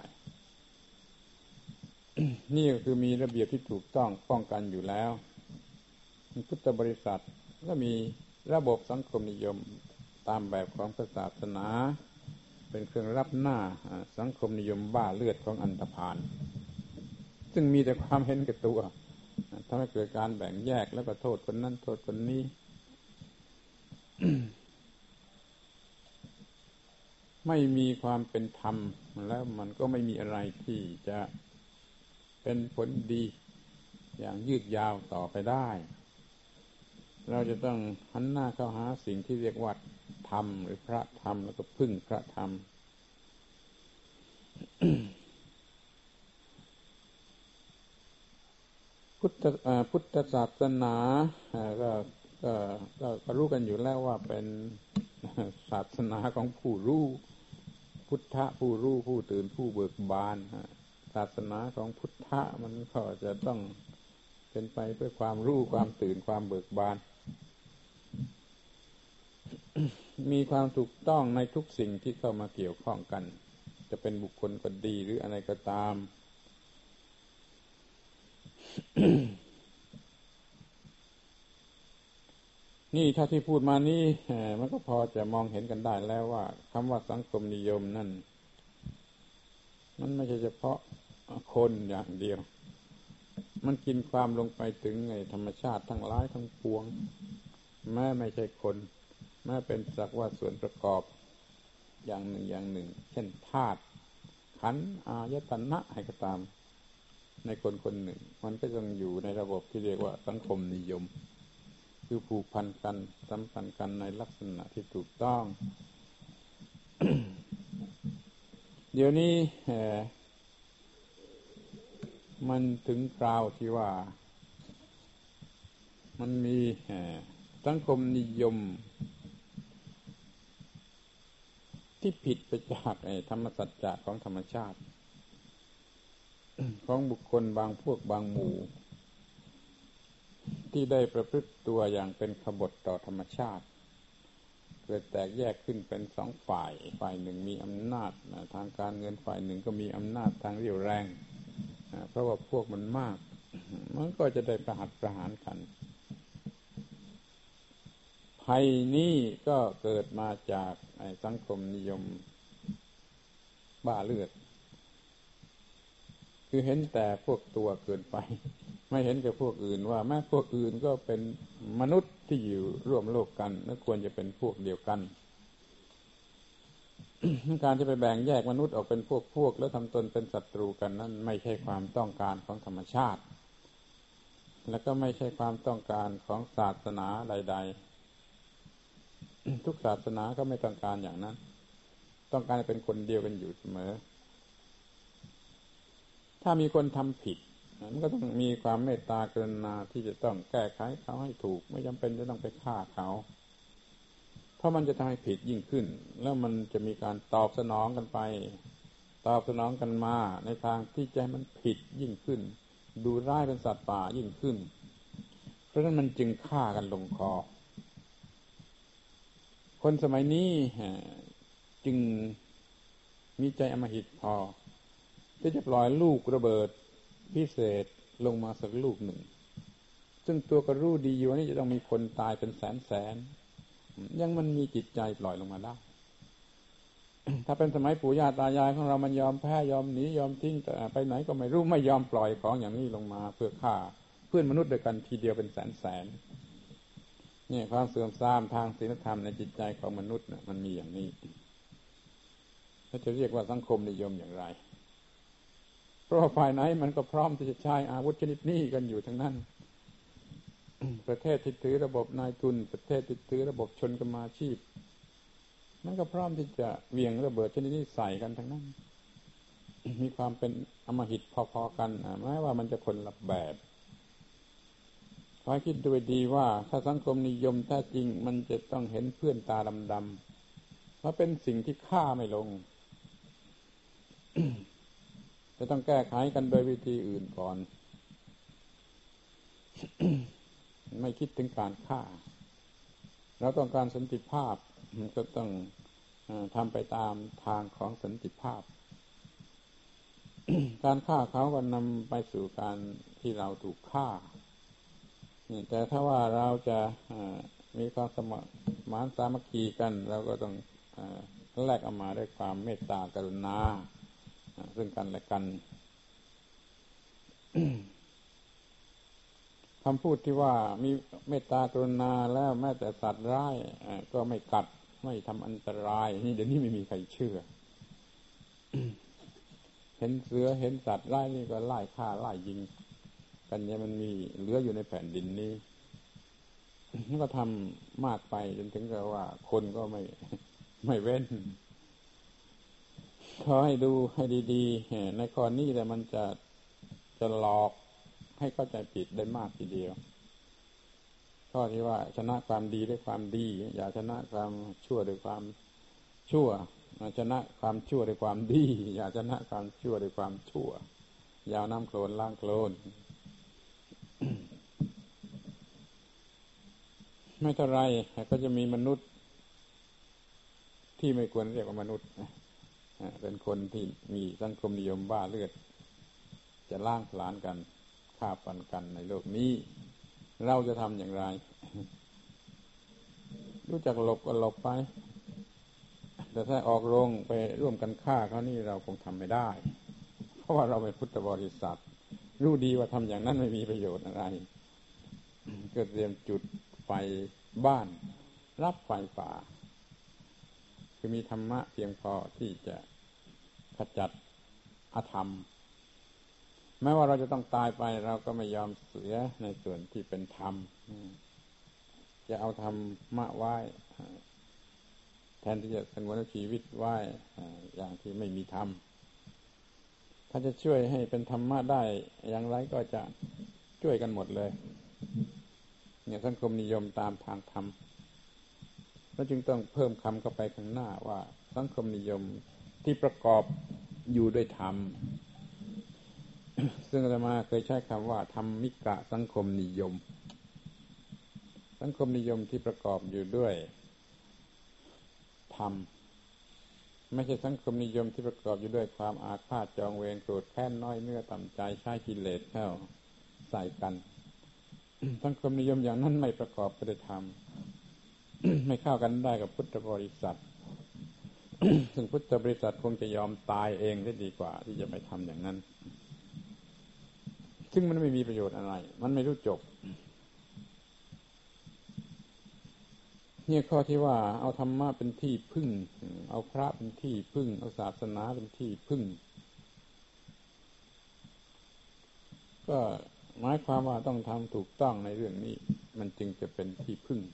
นี่ก็คือมีระเบียบที่ถูกต้องป้องกันอยู่แล้วพุทธบริษัทก็มีระบบสังคมนิยมตามแบบของศาสนาเป็นเครื่องรับหน้าสังคมนิยมบ้าเลือดของอันธพาลซึ่งมีแต่ความเห็นแก่ตัวทำให้เกิดการแบ่งแยกแล้วก็โทษคนนั้นโทษคนนี้ ไม่มีความเป็นธรรมแล้วมันก็ไม่มีอะไรที่จะเป็นผลดีอย่างยืดยาวต่อไปได้เราจะต้องหันหน้าเข้าหาสิ่งที่เรียกว่าธรรมหรือพระธรรมแล้วก็พึ่งพระธรรม พุทธพุทธศาสนาก็ก็ก็รู้กันอยู่แล้วว่าเป็นศาสนาของผู้รู้พุทธะผู้รู้ผู้ตื่นผู้เบิกบานศาสนาของพุทธะมันก็จะต้องเป็นไปเพื่อความรู้ความตื่นความเบิกบาน มีความถูกต้องในทุกสิ่งที่เข้ามาเกี่ยวข้องกันจะเป็นบุคคลก็ดีหรืออะไรก็ตาม นี่ถ้าที่พูดมานี่มันก็พอจะมองเห็นกันได้แล้วว่าคำว่าสังคมนิยมนั่นมันไม่ใช่เฉพาะคนอย่างเดียวมันกินความลงไปถึงไอ้ธรรมชาติทั้งหลายทั้งปวงแม้ไม่ใช่คนแม้เป็นสักว่าส่วนประกอบอย่างหนึ่งอย่างหนึ่งเช่นธาตุขันธ์อายตนะให้ก็ตามในคนคนหนึ่งมันก็ยังอยู่ในระบบที่เรียกว่าสังคมนิยมคือผูกพันกันสัมพันธ์กันในลักษณะที่ถูกต้อง เดี๋ยวนี้มันถึงคราวที่ว่ามันมีสังคมนิยมที่ผิดไปจากไอ้ธรรมสัจจะของธรรมชาติ ของบุคคลบางพวกบางหมู่ที่ได้ประพฤติตัวอย่างเป็นขบฏต่อธรรมชาติเกิดแตกแยกขึ้นเป็นสองฝ่ายฝ่ายหนึ่งมีอำนาจทางการเงินฝ่ายหนึ่งก็มีอำนาจทางเรี่ยวแรงเพราะว่าพวกมันมากมันก็จะได้ประหัตประหารกันภัยนี้ก็เกิดมาจากสังคมนิยมบ้าเลือดคือเห็นแต่พวกตัวเกินไปไม่เห็นกับพวกอื่นว่าแม้พวกอื่นก็เป็นมนุษย์ที่อยู่ร่วมโลกกันและควรจะเป็นพวกเดียวกัน การที่ไปแบ่งแยกมนุษย์ออกเป็นพวกพวกแล้วทำตนเป็นศัตรูกันนั้นไม่ใช่ความต้องการของธรรมชาติและก็ไม่ใช่ความต้องการของศาสนาใดๆ ทุกศาสนาก็ไม่ต้องการอย่างนั้นต้องการให้เป็นคนเดียวกันอยู่เสมอถ้ามีคนทำผิดมันก็ต้องมีความเมตตากรุณาที่จะต้องแก้ไขเขาให้ถูกไม่จำเป็นจะต้องไปฆ่าเขาเพราะมันจะทำให้ผิดยิ่งขึ้นแล้วมันจะมีการตอบสนองกันไปตอบสนองกันมาในทางที่จะให้มันผิดยิ่งขึ้นดูร้ายเป็นสัตว์ป่ายิ่งขึ้นเพราะฉะนั้นมันจึงฆ่ากันลงคอคนสมัยนี้จึงมีใจอำมหิตพอที่จะปล่อยลูกระเบิดพิเศษลงมาสักลูกหนึ่งซึ่งตัวก็รู้ดีอยู่ว่านี่จะต้องมีคนตายเป็นแสนแสนยังมันมีจิตใจปล่อยลงมาได้ ถ้าเป็นสมัยปู่ย่าตายายของเรามันยอมแพ้ยอมหนียอมทิ้งแต่ไปไหนก็ไม่รู้ไม่ยอมปล่อยของอย่างนี้ลงมาเพื่อฆ่าเพื่อนมนุษย์ด้วยกันทีเดียวเป็นแสนแสนนี่ความเสื่อมทรามทางศีลธรรมในจิตใจของมนุษย์นะมันมีอย่างนี้เขาจะเรียกว่าสังคมนิยมอย่างไรเพราะว่าฝ่ายไหนมันก็พร้อมที่จะใช้อาวุธชนิดนี้กันอยู่ทั้งนั้น ประเทศที่ถือระบบนายทุนประเทศที่ถือระบบชนกรรมาชีพมันก็พร้อมที่จะเวียงระเบิดชนิดนี้ใส่กันทั้งนั้น มีความเป็นอำมหิตพอๆกันแม้ว่ามันจะคนละแบบขอให้คิดดูดีว่าถ้าสังคมนิยมแท้จริงมันจะต้องเห็นเพื่อนตาดำๆว่าเป็นสิ่งที่ฆ่าไม่ลง จะต้องแก้ไขกันโดยวิธีอื่นก่อน ไม่คิดถึงการฆ่าเราต้องการสันติภาพก็ต้องทำไปตามทางของสันติภาพ การฆ่าเขาก็นำไปสู่การที่เราถูกฆ่าแต่ถ้าว่าเราจะมีความสมานสามัคคีกันเราก็ต้องแลกเอามาด้วยความเมตตากรุณาซึ่งกันและกัน คำพูดที่ว่ามีเมตตากรุณาแล้วแม้แต่สัตว์ร้ายก็ไม่กัดไม่ทำอันตรายนี่เดี๋ยวนี้ไม่มีใครเชื่อ เห็นเสือเห็นสัตว์ร้ายนี่ก็ไล่ฆ่าไล่ยิงกันเนี่ยมันมีเหลืออยู่ในแผ่นดินนี้ก็ทำมากไปจนถึงกับว่าคนก็ไม่ไม่เว้นขอให้ดูให้ดีๆในข้อนี้แต่มันจะจะหลอกให้เข้าใจผิดได้มากทีเดียวข้อที่ว่าชนะความดีด้วยความดีอย่าชนะความชั่วด้วยความชั่วชนะความชั่วด้วยความดีอย่าชนะความชั่วด้วยความชั่วอย่าน้ำโคลนล้างโคลน ไม่เท่าไรก็จะมีมนุษย์ที่ไม่ควรเรียกว่ามนุษย์เป็นคนที่มีสังคมนิยมบ้าเลือดจะล้างผลาญกันฆ่าฟันกันในโลกนี้เราจะทำอย่างไรรู้จักหลบก็หลบไปแต่ถ้าออกโรงไปร่วมกันฆ่าเขานี่เราคงทำไม่ได้เพราะว่าเราเป็นพุทธบริษัทรู้ดีว่าทำอย่างนั้นไม่มีประโยชน์อะไรก็เตรียมจุดไฟบ้านรับไฟป่าคือมีธรรมะเพียงพอที่จะขจัดอธรรมแม้ว่าเราจะต้องตายไปเราก็ไม่ยอมเสียในส่วนที่เป็นธรรมจะเอาธรรมะไว้แทนที่จะสงวนชีวิตไว้อย่างที่ไม่มีธรรมถ้าจะช่วยให้เป็นธรรมะได้อย่างไรก็จะช่วยกันหมดเลยเนี่ยสังคมนิยมตามทางธรรมแล้วจึงต้องเพิ่มคำเข้าไปข้างหน้าว่าสังคมนิยมที่ประกอบอยู่ด้วยธรรม ซึ่งอาตมาเคยใช้คำว่าธรรมิกะสังคมนิยมสังคมนิยมที่ประกอบอยู่ด้วยธรรมไม่ใช่สังคมนิยมที่ประกอบอยู่ด้วยความอาฆาตจองเวรโกรธแค้นน้อยเนื้อต่ำใจใช้กิเลสเข้าใส่กัน สังคมนิยมอย่างนั้นไม่ประกอบไปด้วยธรรม ไม่เข้ากันได้กับพุทธบริษัท ซึ่งพุทธบริษัทคงจะยอมตายเองได้ดีกว่าที่จะไม่ทำอย่างนั้นซึ่งมันไม่มีประโยชน์อะไรมันไม่รู้จบเนี่ยข้อที่ว่าเอาธรรมะเป็นที่พึ่งเอาพระเป็นที่พึ่งเอาศาสนาเป็นที่พึ่งก็หมายความว่าต้องทำถูกต้องในเรื่องนี้มันจึงจะเป็นที่พึ่ง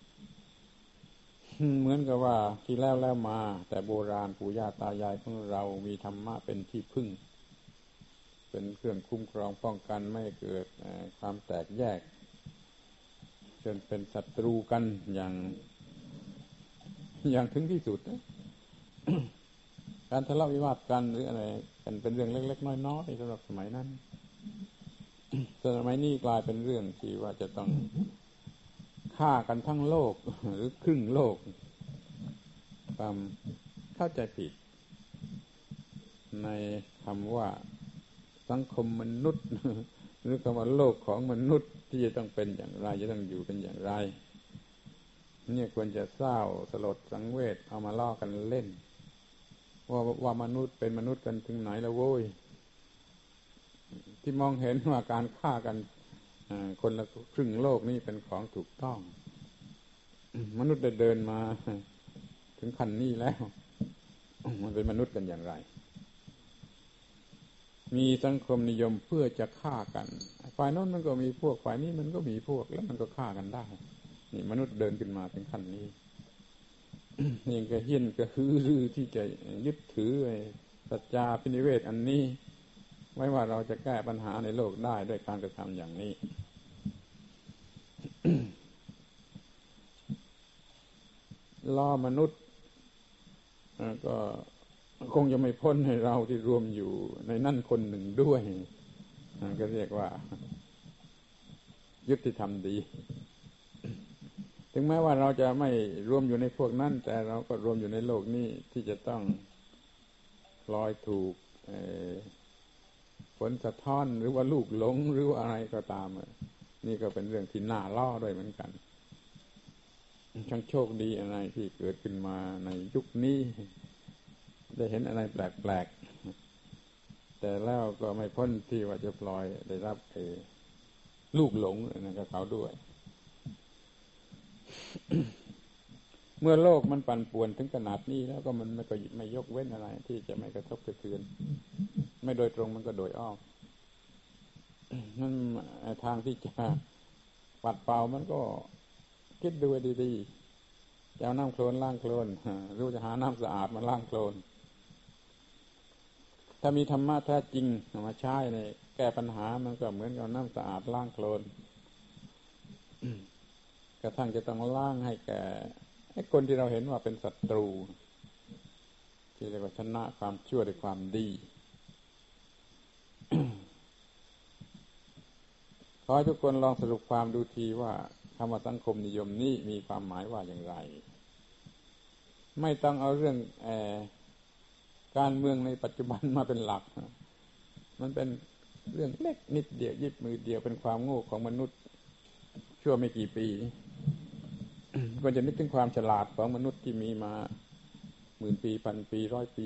เหมือนกับว่าที่แล้วแล้วมาแต่โบราณปู่ย่าตายายของเรามีธรรมะเป็นที่พึ่งเป็นเครื่องคุ้มครองป้องกันไม่ให้เกิดความแตกแยกจนเป็นศัตรูกันอย่างอย่างถึงที่สุด การทะเลาะวิวาทกันหรืออะไรกันเป็นเรื่องเล็กๆน้อยๆสำหรับสมัยนั้น สมัยนี้กลายเป็นเรื่องที่ว่าจะต้องฆ่ากันทั้งโลกหรือครึ่งโลกความเข้าใจผิดในคำว่าสังคมมนุษย์หรือคำว่าโลกของมนุษย์ที่จะต้องเป็นอย่างไรจะต้องอยู่กันอย่างไรเนี่ยควรจะเศร้าสลดสังเวชเอามาล่อกันเล่นว่าว่ามนุษย์เป็นมนุษย์กันถึงไหนแล้วโว้ยที่มองเห็นว่าการฆ่ากันคนละครึ่งโลกนี่เป็นของถูกต้องมนุษย์ได้เดินมาถึงขั้นนี้แล้วมันเป็นมนุษย์กันอย่างไรมีสังคมนิยมเพื่อจะฆ่ากันฝ่ายโน้นมันก็มีพวกฝ่ายนี้มันก็มีพวกแล้วมันก็ฆ่ากันได้นี่มนุษย์เดินขึ้นมาถึงขั้นนี้ ยังกระเฮี้ยนกระฮือรือที่จะยึดถือสัจจาพินิเวศอันนี้ไว้ว่าเราจะแก้ปัญหาในโลกได้ด้วยการกระทำอย่างนี้ ล้อมนุษย์ก็คงจะไม่พ้นให้เราที่รวมอยู่ในนั่นคนหนึ่งด้วยก็เรียกว่ายุติธรรมดีถึงแม้ว่าเราจะไม่รวมอยู่ในพวกนั้นแต่เราก็รวมอยู่ในโลกนี้ที่จะต้องพลอยถูกผลสะท้อนหรือว่าลูกหลงหรือว่าอะไรก็ตามนี่ก็เป็นเรื่องที่น่าล้อด้วยเหมือนกันช่างโชคดีอะไรที่เกิดขึ้นมาในยุคนี้ได้เห็นอะไรแปลกๆแต่แล้วก็ไม่พ้นที่ว่าจะปล่อยได้รับไอ้ลูกหลงนั่นกับเขาด้วย เมื่อโลกมันปั่นป่วนถึงขนาดนี้แล้วก็มันไม่ก็ไม่ยกเว้นอะไรที่จะไม่กระทบกระเทือนไม่โดยตรงมันก็โดยอ้อมนั่นทางที่จะปัดเป่ามันก็คิดดูดีๆจะเอาน้ำโคลนล้างโคลนรู้จะหาน้ำสะอาดมาล้างโคลนถ้ามีธรรมะแท้จริงมาใช้ในแก้ปัญหามันก็เหมือนกับน้ำสะอาดล้างโคลนกระทั่งจะต้องล้างให้แก่ไอ้คนที่เราเห็นว่าเป็นศัตรูที่เรียกว่าชนะความชั่วด้วยความดี ขอให้ทุกคนลองสรุปความดูทีว่าคำว่าสังคมนิยมนี้มีความหมายว่าอย่างไรไม่ต้องเอาเรื่องเอ่อการเมืองในปัจจุบันมาเป็นหลักมันเป็นเรื่องเล็กนิดเดียวยิบมือเดียวเป็นความโง่ของมนุษย์ชั่วไม่กี่ปีควรจะนึกถึงความฉลาดของมนุษย์ที่มีมาหมื่นปีพันปีร้อยปี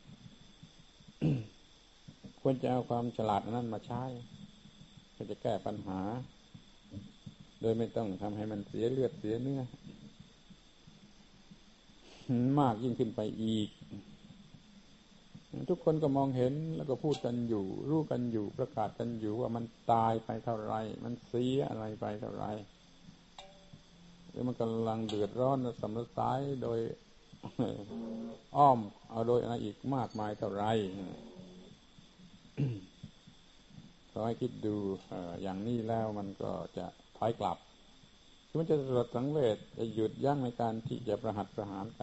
ควรจะเอาความฉลาดนั้นมาใช้เพื่อจะแก้ปัญหาโดยไม่ต้องทำให้มันเสียเลือดเสียเนื้อมากยิ่งขึ้นไปอีกทุกคนก็มองเห็นแล้วก็พูดกันอยู่รู้กันอยู่ประกาศกันอยู่ว่ามันตายไปเท่าไรมันเสียอะไรไปเท่าไรหรือมันกำลังเดือดร้อนสำลักตายโดยอ้อมเอาโดยอะไรอีกมากมายเท่าไรขอให้คิดดูอย่างนี้แล้วมันก็จะถอยกลับมันจะสลดสังเวชจะหยุดยั้งในการที่จะประหัตประหารกัน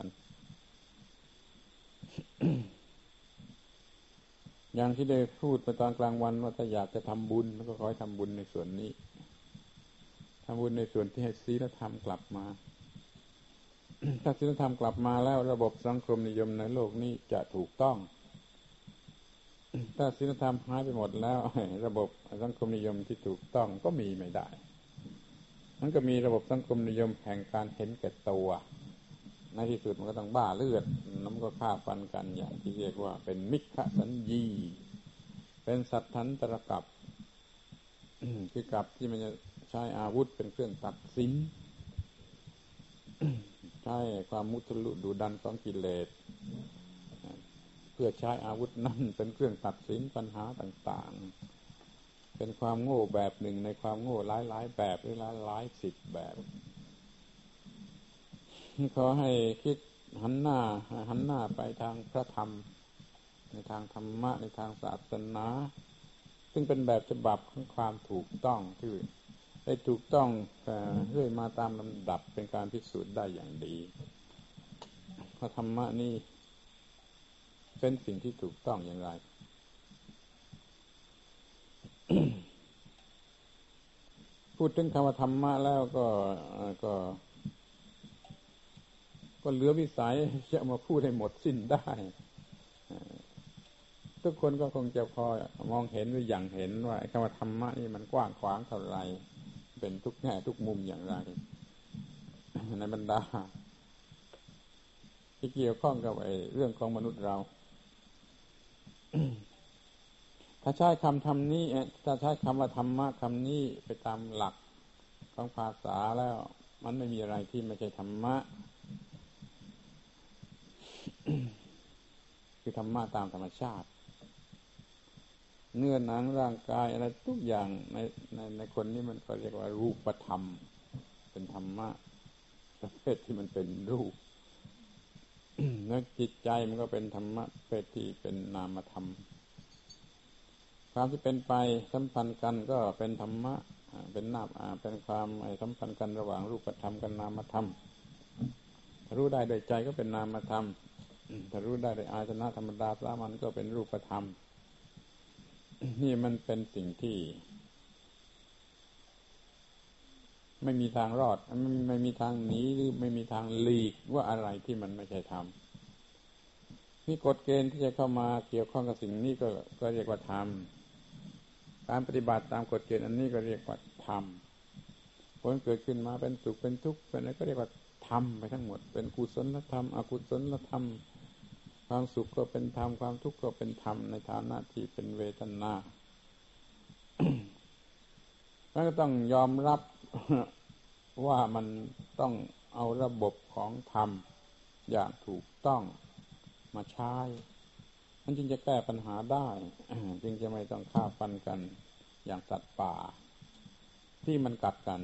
อย่างที่ได้พูดไปตอนกลางวันว่าถ้าอยากจะทำบุญก็ขอให้ทำบุญในส่วนนี้ทำบุญในส่วนที่ให้ศีลธรรมกลับมา ถ้าศีลธรรมกลับมาแล้วระบบสังคมนิยมในโลกนี้จะถูกต้องถ้าศีลธรรมหายไปหมดแล้วระบบสังคมนิยมที่ถูกต้องก็มีไม่ได้มันก็มีระบบสังคมนิยมแห่งการเห็นแก่ตัวในที่สุดมันก็ต้องบ้าเลือดน้ำก็ฆ่าฟันกันอย่างที่เรียกว่าเป็นมิขสัญญีเป็นสัทธันตรกัป คือกับที่มันจะใช้อาวุธเป็นเครื่องตัดสิน ใช้ความมุทะลุดุดันของกิเลสเพื่อใช้อาวุธนั้นเป็นเครื่องตัดสินปัญหาต่างๆเป็นความโง่แบบหนึ่งในความโง่หลายๆแบบหรือหลายๆสิบแบบขอให้คิดหันหน้าหันหน้าไปทางพระธรรมในทางธรรมะในทางศาสนาซึ่งเป็นแบบฉบับของความถูกต้องที่ได้ถูกต้องเรื่อยมาตามลำดับเป็นการพิสูจน์ได้อย่างดีพระธรรมะนี่เป็นสิ่งที่ถูกต้องอย่างไร พูดถึงคำว่าธรรมะแล้วก็ก็ก็เหลือวิสัยจะมาพูดให้หมดสิ้นได้ทุกคนก็คงจะพอมองเห็นหรืออย่างเห็นว่าคำว่าธรรมะนี่มันกว้างขวางเท่าไรเป็นทุกแง่ทุกมุมอย่างไรในบรรดาที่เกี่ยวข้องกับไอ้เรื่องของมนุษย์เรา ถ้าใช้คำธรรมนี้ถ้าใช้คำว่าธรรมะคำนี้ไปตามหลักของภาษาแล้วมันไม่มีอะไรที่ไม่ใช่ธรรมะ คือธรรมะตามธรรมชาติเนื้อหนังร่างกายอะไรทุกอย่างในในในคนนี้มันก็เรียกว่ารูปธรรมเป็นธรรมะประเภทที่มันเป็นรูป แล้วจิตใจมันก็เป็นธรรมะประเภทที่เป็นนามธรรมความที่เป็นไปสัมพันธ์กันก็เป็นธรรมะเป็นนามเป็นความสัมพันธ์กันระหว่างรูปธรรมกับนามธรรมรู้ได้โดยใจก็เป็นนามธรรมถ้ารู้ได้โดยอายตนะธรรมดาสามัญก็เป็นรูปธรรมนี่มันเป็นสิ่งที่ไม่มีทางรอดไม่มีทางหนีหรือไม่มีทางหลีกว่าอะไรที่มันไม่ใช่ธรรมมีกฎเกณฑ์ที่จะเข้ามาเกี่ยวข้องกับสิ่งนี้ก็ก็เรียกว่าธรรมการปฏิบัติตามกฎเกณฑ์อันนี้ก็เรียกว่าธรรมผลเกิดขึ้นมาเป็นสุขเป็นทุกข์เป็นอะไรก็เรียกว่าธรรมไปทั้งหมดเป็นกุศลธรรมอกุศลธรรมความสุขก็เป็นธรรมความทุกข์ก็เป็นธรรมในฐานะที่เป็นเวทนา แล้วก็ต้องยอมรับ ว่ามันต้องเอาระบบของธรรมอย่างถูกต้องมาใช้มันจึงจะแก้ปัญหาได้ จึงจะไม่ต้องฆ่าฟันกันอย่างสัตว์ป่าที่มันกัดกัน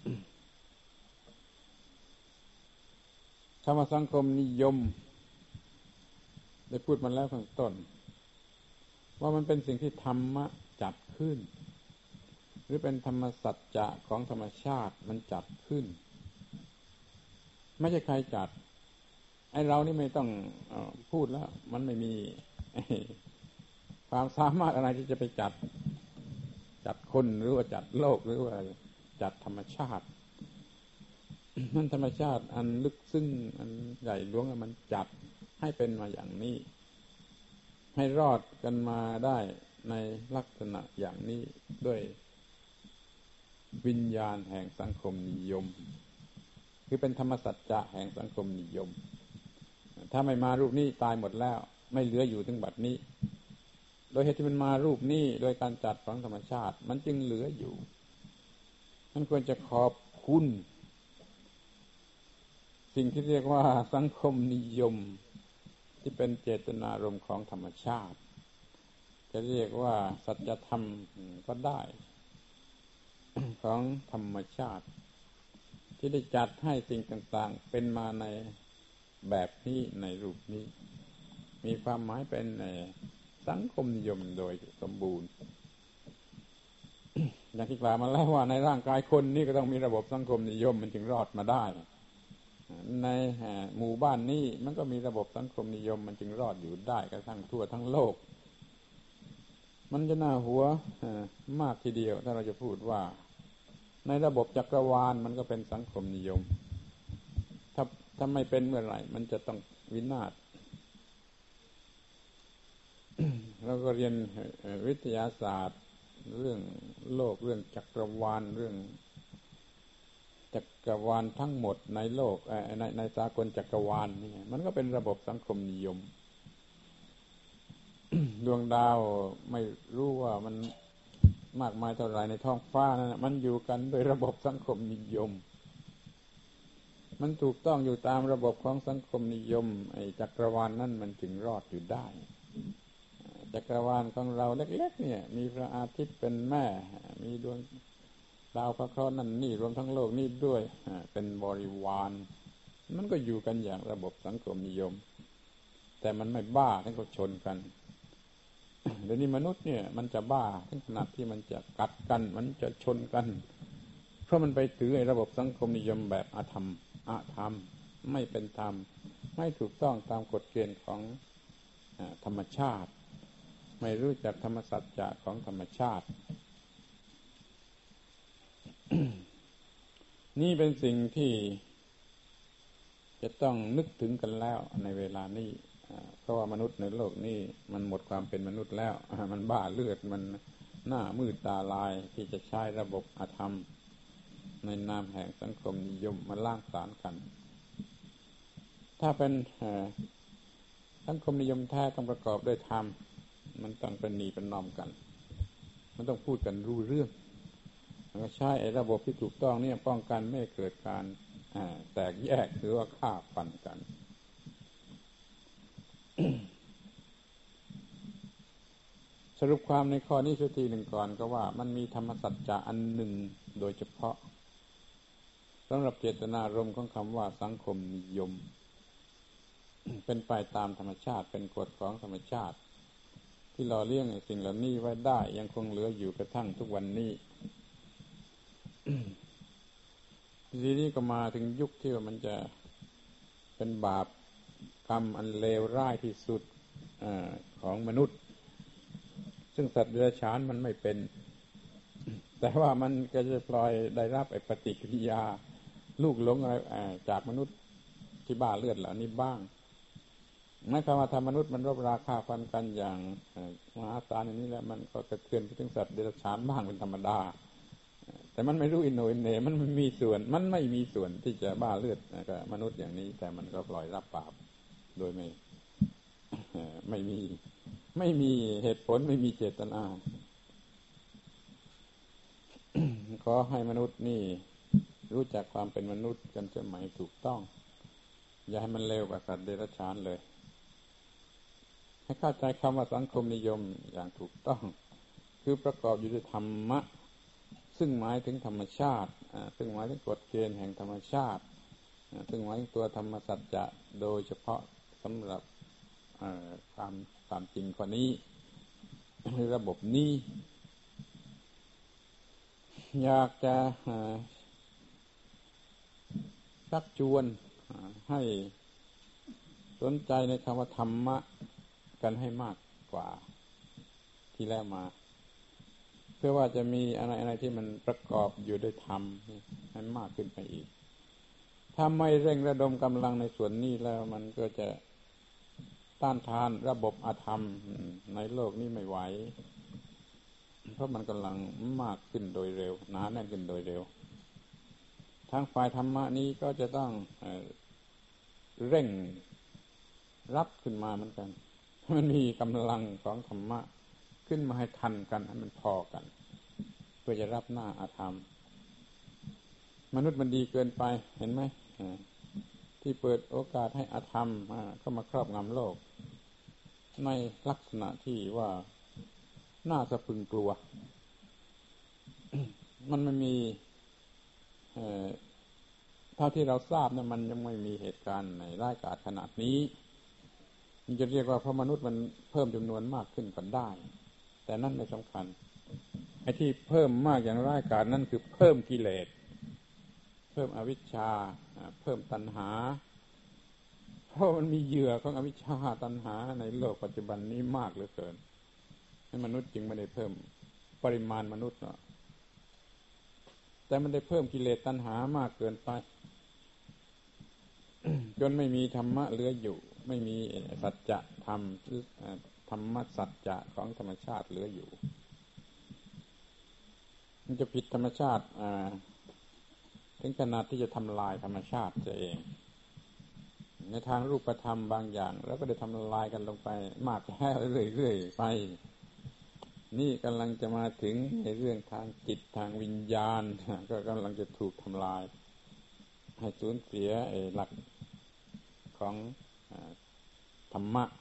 ธรรมสังคมนิยมได้พูดมาแล้วข้างต้นว่ามันเป็นสิ่งที่ธรรมะจัดขึ้นหรือเป็นธรรมสัจจะของธรรมชาติมันจัดขึ้นไม่ใช่ใครจัดไอ้เรานี่ไม่ต้องเอ่อพูดแล้วมันไม่มีความสามารถอะไรที่จะไปจัดจัดคนหรือว่าจัดโลกหรือว่าจัดธรรมชาตินั่นธรรมชาติอันลึกซึ้งอันใหญ่หลวงมันจัดให้เป็นมาอย่างนี้ให้รอดกันมาได้ในลักษณะอย่างนี้ด้วยวิญญาณแห่งสังคมนิยมคือเป็นธรรมสัจจะแห่งสังคมนิยมถ้าไม่มารูปนี้ตายหมดแล้วไม่เหลืออยู่ถึงบัดนี้โดยเหตุที่มันมารูปนี้โดยการจัดของธรรมชาติมันจึงเหลืออยู่มันควรจะขอบคุณสิ่งที่เรียกว่าสังคมนิยมที่เป็นเจตนารมณ์ของธรรมชาติจะเรียกว่าสัจธรรมก็ได้ของธรรมชาติที่ได้จัดให้สิ่งต่างๆเป็นมาในแบบนี้ในรูปนี้มีความหมายเป็นสังคมนิยมโดยสมบูรณ์ อย่างที่กล่าวมาแล้วว่าในร่างกายคนนี่ก็ต้องมีระบบสังคมนิยมมันจึงรอดมาได้ในหมู่บ้านนี้มันก็มีระบบสังคมนิยมมันจึงรอดอยู่ได้กระทั่งทั่วทั้งโลกมันจะน่าหัวมากทีเดียวถ้าเราจะพูดว่าในระบบจักรวาลมันก็เป็นสังคมนิยมถ้าถ้าไม่เป็นเมื่อไหร่มันจะต้องวินาศ เราก็เรียนวิทยาศาสตร์เรื่องโลกเรื่องจักรวาลเรื่องจักรวาลทั้งหมดในโลกในในสากลจักรวาลนี่มันก็เป็นระบบสังคมนิยม ดวงดาวไม่รู้ว่ามันมากมายเท่าไหร่ในท้องฟ้านั้นมันอยู่กันโดยระบบสังคมนิยมมันถูกต้องอยู่ตามระบบของสังคมนิยมไอ้จักรวาลนั่นมันจึงรอดอยู่ได้จักรวาลของเราเล็กๆเนี่ยมีพระอาทิตย์เป็นแม่มีดวงดาวพระเคราะห์นั่นนี่รวมทั้งโลกนี่ด้วยเป็นบริวารมันก็อยู่กันอย่างระบบสังคมนิยมแต่มันไม่บ้าทั้งก็ชนกันเดี๋ยวนี้มนุษย์เนี่ยมันจะบ้าถึงขนาดที่มันจะกัดกันมันจะชนกันเพราะมันไปถือไอ้ระบบสังคมนิยมแบบอธรรมอธรรมไม่เป็นธรรมไม่ถูกต้องตามกฎเกณฑ์ของธรรมชาติไม่รู้จักธรรมสัจจะของธรรมชาติ นี่เป็นสิ่งที่จะต้องนึกถึงกันแล้วในเวลานี้เพราะว่ามนุษย์ในโลกนี้มันหมดความเป็นมนุษย์แล้วมันบ้าเลือดมันหน้ามืดตาลายที่จะใช้ระบบอธรรมในนามแห่งสังคมนิยมมาล้างผลาญกันถ้าเป็นสังคมนิยมแท้ต้องประกอบด้วยธรรมมันต้องเป็นหนีเป็นนอมกันมันต้องพูดกันรู้เรื่องแล้วก็ใช้ไอ้ระบบที่ถูกต้องเนี่ยป้องกันไม่ให้เกิดการแตกแยกหรือว่าฆ่าฟันกัน สรุปความในข้อนี้สักทีหนึ่งก่อนก็ว่ามันมีธรรมสัจจะอันหนึ่งโดยเฉพาะสำหรับเจตนารมณ์ของคำว่าสังคมนิยม เป็นไปตามธรรมชาติเป็นกฎของธรรมชาติที่หล่อเลี้ยงสิ่งเหล่านี้ไว้ได้ยังคงเหลืออยู่กระทั่งทุกวันนี้ ทีนี้ก็มาถึงยุคที่ว่ามันจะเป็นบาปกรรมอันเลวร้ายที่สุดอของมนุษย์ซึ่งสัตว์เดรัจฉานมันไม่เป็นแต่ว่ามันก็จะปล่อยได้รับไอ้ปฏิกิริยาลูกหลงอะไรจากมนุษย์ที่บ้าเลือดเหล่านี้บ้างหมายความว่าถ้ามนุษย์มันรบราฆ่าฟันกันอย่างมหาศาลอย่างนี้แล้วมันก็กระเทือนไปถึงสัตว์เดรัจฉานบ้างเป็นธรรมดาแต่แต่มันไม่รู้อินโนอินเหน่มันไม่มีส่วนมันไม่มีส่วนที่จะบ้าเลือดกับมนุษย์อย่างนี้แต่มันก็ปล่อยรับบาปโดยไม่ไม่มีไม่มีเหตุผลไม่มีเจตนาขอให้มนุษย์นี่รู้จักความเป็นมนุษย์กันสมัยถูกต้องอย่าให้มันเลวกว่าสัตว์เดรัจฉานเลยให้เข้าใจคำว่าสังคมนิยมอย่างถูกต้องคือประกอบอยู่ด้วยธรรมะซึ่งหมายถึงธรรมชาติซึ่งหมายถึงกฎเกณฑ์แห่งธรรมชาติซึ่งหมายถึงตัวธรรมสัจจะโดยเฉพาะสำหรับความความจริงข้อนี้ระบบนี้อยากจะชักชวนให้สนใจในคำว่าธรรมะกันให้มากกว่าที่แล้วมาเพื่อว่าจะมีอะไรอะไรที่มันประกอบอยู่ด้วยธรรมให้มากขึ้นไปอีกถ้าไม่เร่งระดมกำลังในส่วนนี้แล้วมันก็จะต้านทานระบบอธรรมในโลกนี้ไม่ไหวเพราะมันกำลังมากขึ้นโดยเร็วหนาแน่นขึ้นโดยเร็วทางฝ่ายธรรมะนี้ก็จะต้องเร่งรับขึ้นมาเหมือนกันมันมีกำลังของธรรมะขึ้นมาให้ทันกันให้มันพอกันเพื่อจะรับหน้าอาธรรมมนุษย์มันดีเกินไปเห็นไหมที่เปิดโอกาสให้อาธรรมเข้ามาครอบงำโลกในลักษณะที่ว่าน่าสะพรึงกลัว มันไม่มีเท่าที่เราทราบนะมันยังไม่มีเหตุการณ์ในร้ายกาจขนาดนี้มันจะเรียกว่าเพราะมนุษย์มันเพิ่มจำนวนมากขึ้นก็ได้แต่นั่นไม่สำคัญไอ้ที่เพิ่มมากอย่างร้ายกาจนั่นคือเพิ่มกิเลสเพิ่มอวิชชาเพิ่มตัณหาเพราะมันมีเหยื่อของอวิชชาตัณหาในโลกปัจจุบันนี้มากเหลือเกินให้มนุษย์จึงไม่ได้เพิ่มปริมาณมนุษย์หรอกแต่มันได้เพิ่มกิเลสตัณหามากเกินไป จนไม่มีธรรมะเหลืออยู่ไม่มีสัจจะธรรมธรรมะสัจจะของธรรมชาติเหลืออยู่มันจะผิดธรรมชาติถึงขนาดที่จะทำลายธรรมชาติตัวเองในทางรูปธรรมบางอย่างแล้วก็ได้ทำลายกันลงไปมากแล้วเรื่อยๆไปนี่กำลังจะมาถึงในเรื่องทางจิตทางวิญญาณก็กำลังจะถูกทำลายให้สูญเสียหลักของธรรมะ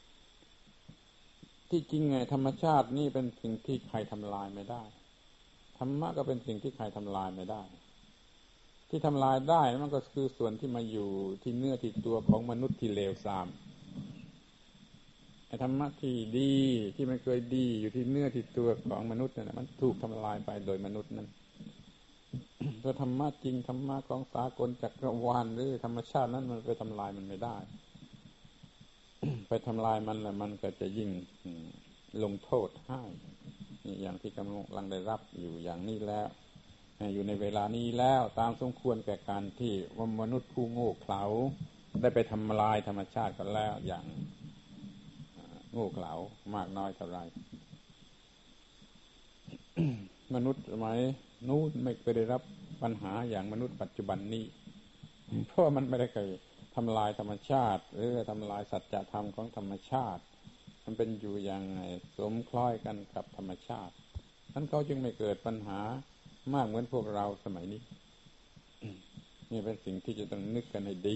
ที่จริงไงธรรมชาตินี่เป็นสิ่งที่ใครทำลายไม่ได้ธรรมะก็เป็นสิ่งที่ใครทำลายไม่ได้ที่ทำลายได้มันก็คือส่วนที่มาอยู่ที่เนื้อที่ตัวของมนุษย์ที่เลวทรามไอ้ธรรมะที่ดีที่มันเคยดีอยู่ที่เนื้อที่ตัวของมนุษย์นั่นแหละมันถูกทำลายไปโดยมนุษย์นั้นตัวธรรมะจริงธรรมะของสากลจักรวาลหรือธรรมชาตินั้นมันไปทำลายมันไม่ได้ ไปทำลายมันแล้วมันก็จะยิ่งลงโทษให้อย่างที่กำลังได้รับอยู่อย่างนี้แล้วอยู่ในเวลานี้แล้วตามสมควรแก่การที่มนุษย์ผู้โง่เขลาได้ไปทำลายธรรมชาติกันแล้วอย่างโง่เขลามากน้อยเท่าไร มนุษย์สมัยนู้นไม่เคยได้รับปัญหาอย่างมนุษย์ปัจจุบันนี้เพราะมันไม่ได้เคยทำลายธรรมชาติหรือทำลายสัจธรรมของธรรมชาติมันเป็นอยู่อย่างสมคล้อยกันกับธรรมชาตินั้นเขาจึงไม่เกิดปัญหามากเหมือนพวกเราสมัยนี้ นี่เป็นสิ่งที่จะต้องนึกกันให้ดี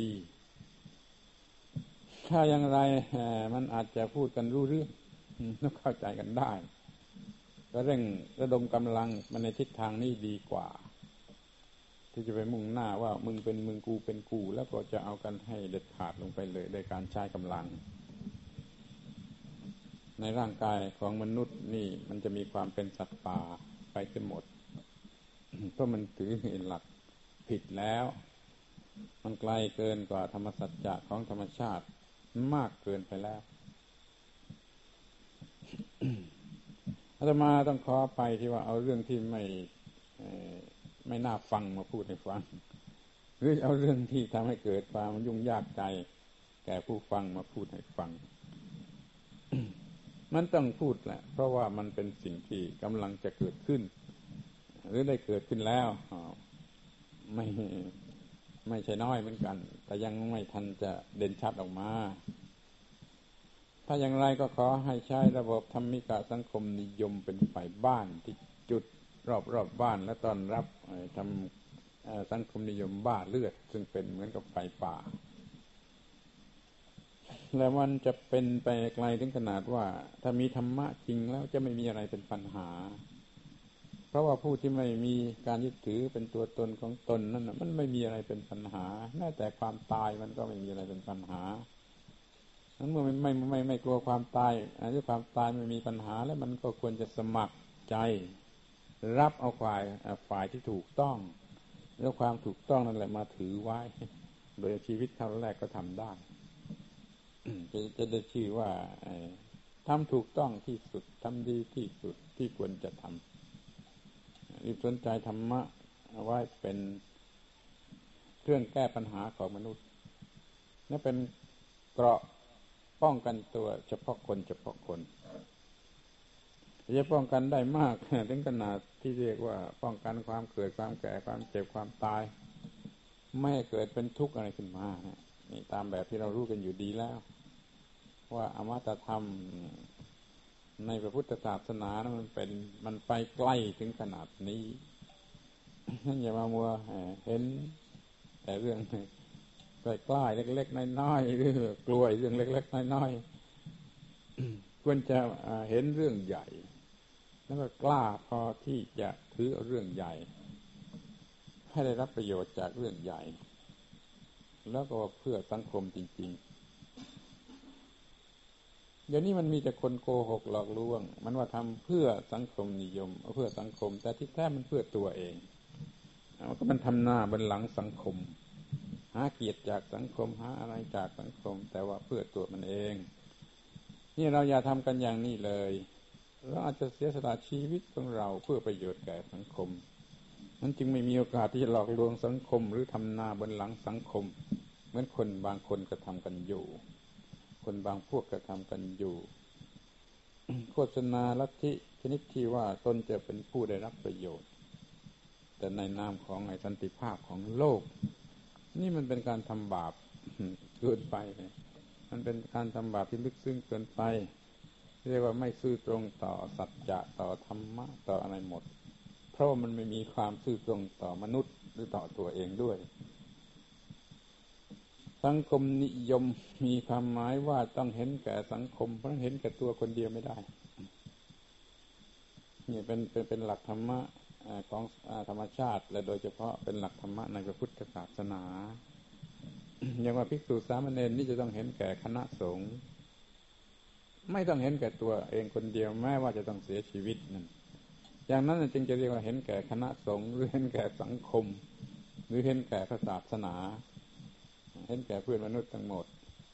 ถ้าอย่างไรมันอาจจะพูดกันรู้เรื่องต้องเข้าใจกันได้ก็เร่งระดมกำลังมันในทิศทางนี้ดีกว่าที่จะไปมุ่งหน้าว่ามึงเป็นมึงกูเป็นกูแล้วก็จะเอากันให้เด็ดขาดลงไปเลยโดยการใช้กำลังในร่างกายของมนุษย์นี่มันจะมีความเป็นสัตว์ป่าไปจนหมดเพราะมันถือหลักผิดแล้วมันไกลเกินกว่าธรรมสัจจะของธรรมชาติมากเกินไปแล้วอาตมาต้องขอไปที่ว่าเอาเรื่องที่ไม่ไม่น่าฟังมาพูดให้ฟังหรือเอาเรื่องที่ทำให้เกิดความยุ่งยากใจแก่ผู้ฟังมาพูดให้ฟัง มันต้องพูดแหละเพราะว่ามันเป็นสิ่งที่กำลังจะเกิดขึ้นหรือได้เกิดขึ้นแล้วไม่ไม่ใช่น้อยเหมือนกันแต่ยังไม่ทันจะเด่นชัดออกมาถ้าอย่างไรก็ขอให้ใช้ระบบธรรมิกาสังคมนิยมเป็นฝ่ายบ้านที่จุดรอบรอบบ้านและต้อนรับทำสังคมนิยมบ้าเลือดซึ่งเป็นเหมือนกับไฟป่าและมันจะเป็นไปไกลถึงขนาดว่าถ้ามีธรรมะจริงแล้วจะไม่มีอะไรเป็นปัญหาเพราะว่าผู้ที่ไม่มีการยึดถือเป็นตัวตนของตนนั่นน่ะมันไม่มีอะไรเป็นปัญหาแม้แต่ความตายมันก็ไม่มีอะไรเป็นปัญหานั้นเมื่อไม่ไม่ไม่ไม่กลัวความตายหรือความตายไม่มีปัญหาแล้วมันก็ควรจะสมัครใจรับเอาฝ่ายฝ่ายที่ถูกต้องแล้วความถูกต้องนั่นแหละมาถือไว้โดยชีวิตครั้งแรกก็ทำได้จะจะได้ชื่อว่าทำถูกต้องที่สุดทำดีที่สุดที่ควรจะทำรีบสนใจธรรมะเอาไว้เป็นเครื่องแก้ปัญหาของมนุษย์และเป็นเกราะป้องกันตัวเฉพาะคนเฉพาะคนจะป้องกันได้มากถึงขนาดที่เรียกว่าป้องกันความเกิดความแก่ความเจ็บความตายไม่ให้เกิดเป็นทุกข์อะไรขึ้นมานี่ตามแบบที่เรารู้กันอยู่ดีแล้วว่าอมตะธรรมในพระพุทธศาสนานะมันเป็นมันไปใกล้ถึงขนาดนี้นั่นอย่ามามัวเห็นแต่เรื่องใกล้ๆเล็กๆน้อยๆหรือกลัวเรื่องเล็กๆน้อยๆควรจะเห็นเรื่องใหญ่แล้วก็กล้าพอที่จะถือเรื่องใหญ่ให้ได้รับประโยชน์จากเรื่องใหญ่แล้วก็เพื่อสังคมจริงๆเดี๋ยวนี้มันมีแต่คนโกหกหลอกลวงมันว่าทำเพื่อสังคมนิยมเพื่อสังคมแต่ที่แท้มันเพื่อตัวเองมันก็มันทำหน้าบนหลังสังคมหาเกียรติจากสังคมหาอะไรจากสังคมแต่ว่าเพื่อตัวมันเองนี่เราอย่าทำกันอย่างนี้เลยเราอาจจะเสียสละชีวิตของเราเพื่อประโยชน์แก่สังคมนั้นจึงไม่มีโอกาสที่จะหลอกลวงสังคมหรือทำหน้าบนหลังสังคมเหมือนคนบางคนกระทำกันอยู่คนบางพวกกระทำกันอยู่ โฆษณาลัทธิชนิดที่ว่าตนจะเป็นผู้ได้รับประโยชน์แต่ในนามของไอ้สันติภาพของโลกนี่มันเป็นการทำบาปเกินไปมันเป็นการทำบาปที่ลึกซึ้งเกินไปเรียกว่าไม่ซื่อตรงต่อสัจจะต่อธรรมะต่ออะไรหมดเพราะมันไม่มีความซื่อตรงต่อมนุษย์หรือต่อตัวเองด้วยสังคมนิยมมีความหมายว่าต้องเห็นแก่สังคมเพราะเห็นแก่ตัวคนเดียวไม่ได้นี่เป็นเป็นเป็นหลักธรรมะของธรรมชาติและโดยเฉพาะเป็นหลักธรรมะในพระพุทธศาสนาอย่างว่าภิกษุสามเณรนี่จะต้องเห็นแก่คณะสงฆ์ไม่ต้องเห็นแก่ตัวเองคนเดียวแม้ว่าจะต้องเสียชีวิตนั่นอย่างนั้นจึงจะเรียกว่าเห็นแก่คณะสงฆ์หรือเห็นแก่สังคมหรือเห็นแก่พระศาสนาเห็นแก่เพื่อนมนุษย์ทั้งหมด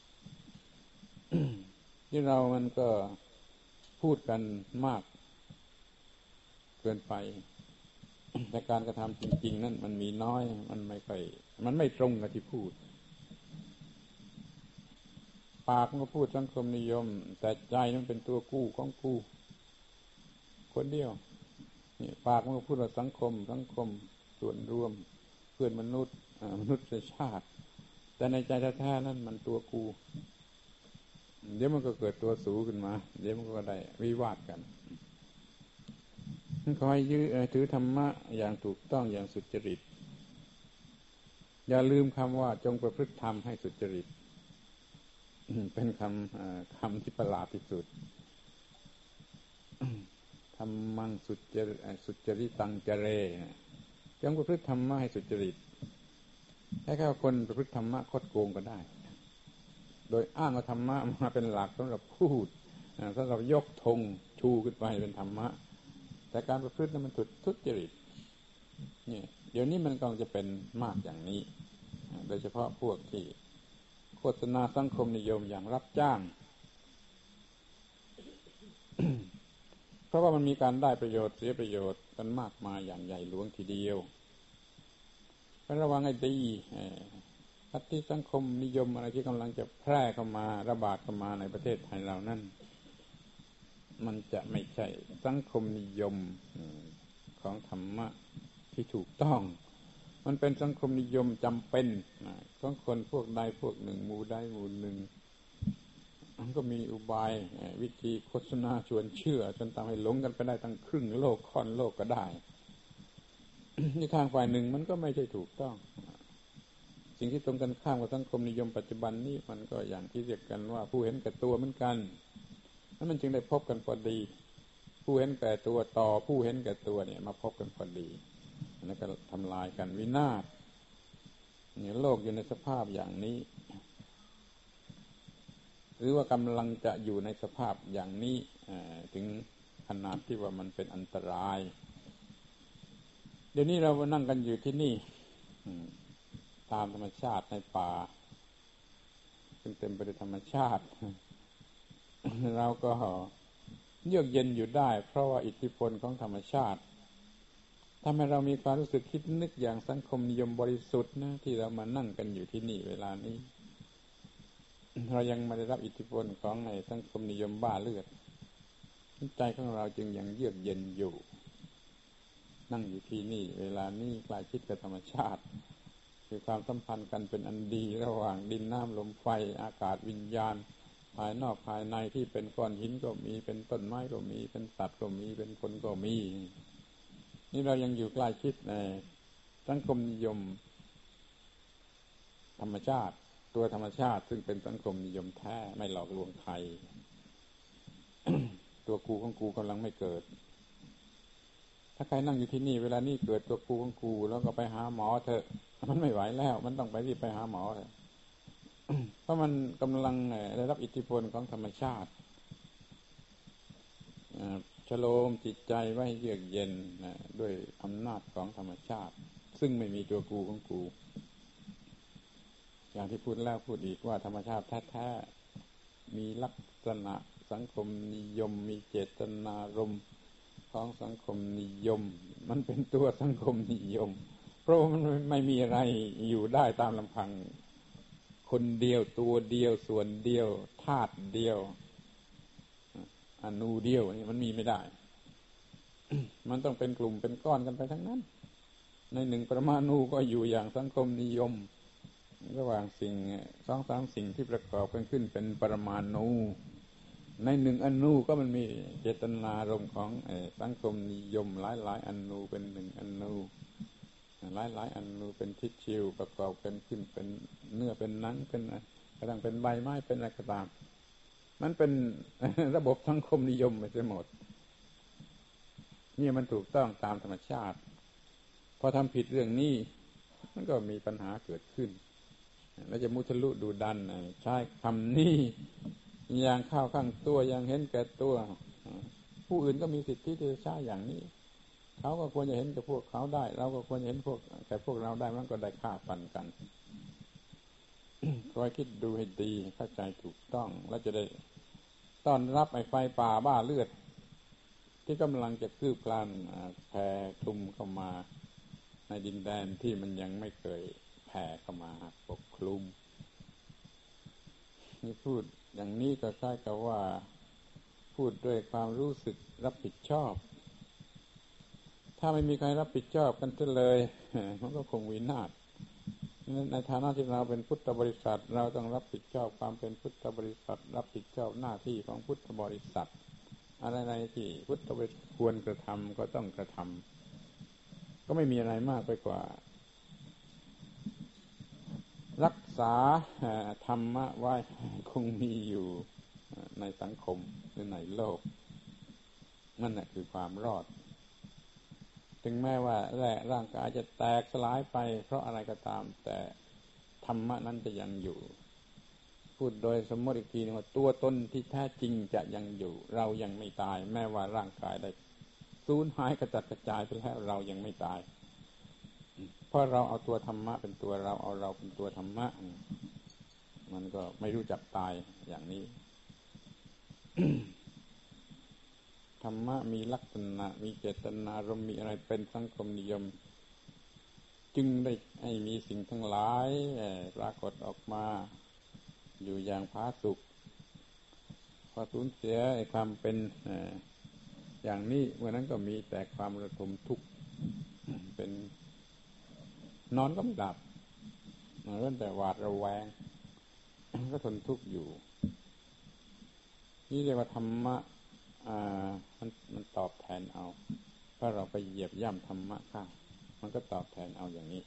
ที่เรามันก็พูดกันมากเกินไปแต่การกระทำจริงๆนั่นมันมีน้อยมันไม่ค่อยมันไม่ตรงกับที่พูดปากมันก็พูดสังคมนิยมแต่ใจมันเป็นตัวกู้ของกู้คนเดียวนี่ปากมันก็พูดว่าสังคมสังคมส่วนรวมเพื่อนมนุษย์มนุษยชาติแต่ในใจแท้ๆนั่นมันตัวกูเดี๋ยวมันก็เกิดตัวสูงขึ้นมาเดี๋ยวมันก็ได้วิวาทกันขอให้ยื้อถือธรรมะอย่างถูกต้องอย่างสุจริตอย่าลืมคำว่าจงประพฤติธรรมให้สุจริตเป็นคำคำที่ประหลาดที่สุดธรรมังสุจริสุจริตังจเรจงประพฤติธรรมะให้สุจริตให้ข้าคนประพฤติธรรมะคดโกงก็ได้โดยอ้างว่าธรรมะมาเป็นหลักสำหรับพูดสำหรับยกธงชูขึ้นไปเป็นธรรมะแต่การประพฤตินั้นมันถูกทุจริตนี่เดี๋ยวนี้มันกำลังจะเป็นมากอย่างนี้โดยเฉพาะพวกที่โฆษณาสังคมนิยมอย่างรับจ้าง เพราะว่ามันมีการได้ประโยชน์เสียประโยชน์กันมากมายอย่างใหญ่หลวงทีเดียวระวังให้ดีลัทธิสังคมนิยมอะไรที่กำลังจะแพร่เข้ามาระบาดเข้ามาในประเทศไทยเรานั่นมันจะไม่ใช่สังคมนิยมขของธรรมะที่ถูกต้องมันเป็นสังคมนิยมจำเป็นของคนพวกใดพวกหนึ่งหมู่ใดหมู่หนึ่งมันก็มีอุบายวิธีโฆษณาชวนเชื่อจนทำให้หลงกันไปได้ทั้งครึ่งโลกค่อนโลกก็ได้ ในทางฝ่ายหนึ่งมันก็ไม่ใช่ถูกต้องสิ่งที่ตรงกันข้ามกับสังคมนิยมปัจจุบันนี้มันก็อย่างที่เรียกกันว่าผู้เห็นแก่ตัวเหมือนกันนั้นมันจึงได้พบกันพอดีผู้เห็นแก่ตัวต่อผู้เห็นแก่ตัวเนี่ยมาพบกันพอดีแล้วก็ทำลายกันวินาศเนี่ยโลกอยู่ในสภาพอย่างนี้หรือว่ากำลังจะอยู่ในสภาพอย่างนี้ถึงขนาดที่ว่ามันเป็นอันตรายเดี๋ยวนี้เรานั่งกันอยู่ที่นี่ตามธรรมชาติในป่าซึ่งเต็มไปด้วยธรรมชาติเราก็เยือกเย็นอยู่ได้เพราะว่าอิทธิพลของธรรมชาติทำให้เรามีความรู้สึกคิดนึกอย่างสังคมนิยมบริสุทธิ์นะที่เรามานั่งกันอยู่ที่นี่เวลานี้เรายังไม่ได้รับอิทธิพลของในสังคมนิยมบ้าเลือดใจของเราจึงยังเยือกเย็นอยู่นั่งอยู่ที่นี่เวลานี้ใกล้ชิดกับธรรมชาติคือความสัมพันธ์กันเป็นอันดีระหว่างดินน้ำลมไฟอากาศวิญญาณภายนอกภายในที่เป็นก้อนหินก็มีเป็นต้นไม้ก็มีเป็นสัตว์ก็มีเป็นคนก็มีนี่เรายังอยู่ใกล้ชิดในสังคมนิยมธรรมชาติตัวธรรมชาติซึ่งเป็นสังคมนิยมแท้ไม่หลอกลวงใคร ตัวกูของกูกำลังไม่เกิดถ้าใครนั่งอยู่ที่นี่เวลานี้เกิดตัวกูของกูแล้วก็ไปหาหมอเถอะมันไม่ไหวแล้วมันต้องไปรีบไปหาหมอเลยเพราะมันกำลังได้รับอิทธิพลของธรรมชาติชโลมจิตใจไว้เยือกเย็นด้วยอำนาจของธรรมชาติซึ่งไม่มีตัวกูของกูอย่างที่พูดแล้วพูดอีกว่าธรรมชาติแท้ๆมีลักษณะสังคมนิยมมีเจตนารมณ์ของสังคมนิยมมันเป็นตัวสังคมนิยมเพราะมันไม่มีอะไรอยู่ได้ตามลำพังคนเดียวตัวเดียวส่วนเดียวธาตุเดียวอนูเดียวนี่มันมีไม่ได้ มันต้องเป็นกลุ่มเป็นก้อนกันไปทั้งนั้นในหนึ่งปรมาณูก็อยู่อย่างสังคมนิยมระหว่างสิ่งสองสามสิ่งที่ประกอบกันขึ้นเป็นปรมาณูในหนึ่งอนูก็มันมีเจตนารมณ์ของสังคมนิยมหลายๆอนูเป็นหนึ่งอนูหลายๆอนูเป็นทิชชิวประกอบกันขึ้นเป็นเนื้อเป็นหนังเป็นกระทั่งเป็นใบไม้เป็นอะไรก็ตามมันเป็นระบบสังคมนิยมไปหมดนี่มันถูกต้องตามธรรมชาติพอทำผิดเรื่องนี้มันก็มีปัญหาเกิดขึ้นแล้วจะมุทะลุดูดันใช้คำนี้อย่างเข้าข้างตัวอย่างเห็นแก่ตัวผู้อื่นก็มีสิทธิที่จะใช้อย่างนี้เขาก็ควรจะเห็นแก่พวกเขาได้เราก็ควรจะเห็นพวกแก่พวกเราได้มันก็ได้ฆ่าฟันกัน คอยคิดดูให้ดีเข้าใจถูกต้องแล้วจะได้ต้อนรับไอ้ไฟป่าบ้าเลือดที่กำลังจะคืบคลานแผ่คลุมเข้ามาในดินแดนที่มันยังไม่เคยแผ่เข้ามาปกคลุมนี่พูดอย่างนี้ก็คล้ายกับว่าพูดด้วยความรู้สึกรับผิดชอบถ้าไม่มีใครรับผิดชอบกันเลยมันก็คงวินาศในฐานะที่เราเป็นพุทธบริษัทเราต้องรับผิดชอบความเป็นพุทธบริษัทรับผิดชอบหน้าที่ของพุทธบริษัทอะไรๆที่พุทธบริษัทควรกระทำก็ต้องกระทำก็ไม่มีอะไรมากไปกว่ารักษาธรรมะไว้คงมีอยู่ในสังคมหรือในโลกนั่นแหละคือความรอดถึงแม้ว่าร่างกายจะแตกสลายไปเพราะอะไรก็ตามแต่ธรรมะนั้นจะยังอยู่พูดโดยสมมติอีกทีนึงว่าตัวตนที่แท้จริงจะยังอยู่เรายังไม่ตายแม้ว่าร่างกายได้สูญหายกระจัดกระจายไปแล้วเรายังไม่ตายเพราะเราเอาตัวธรรมะเป็นตัวเราเอาเราเป็นตัวธรรมะมันก็ไม่รู้จักตายอย่างนี้ ธรรมะมีลักษณะมีเจตนารมณ์มีอะไรเป็นสังคมนิยมจึงได้ให้มีสิ่งทั้งหลายปรากฏออกมาอยู่อย่างผาสุกพอสูญเสียความเป็นอย่างนี้เมื่อนั้นก็มีแต่ความระทมทุกข์เป็นนอนก็ไม่หลับเรื่องแต่หวาดระแวงก็ทนทุกข์อยู่นี่เรียกว่าธรรมะอ่ามันมันตอบแทนเอาเพราะเราไปเหยียบย่ำธรรมะข้ามันก็ตอบแทนเอาอย่างนี้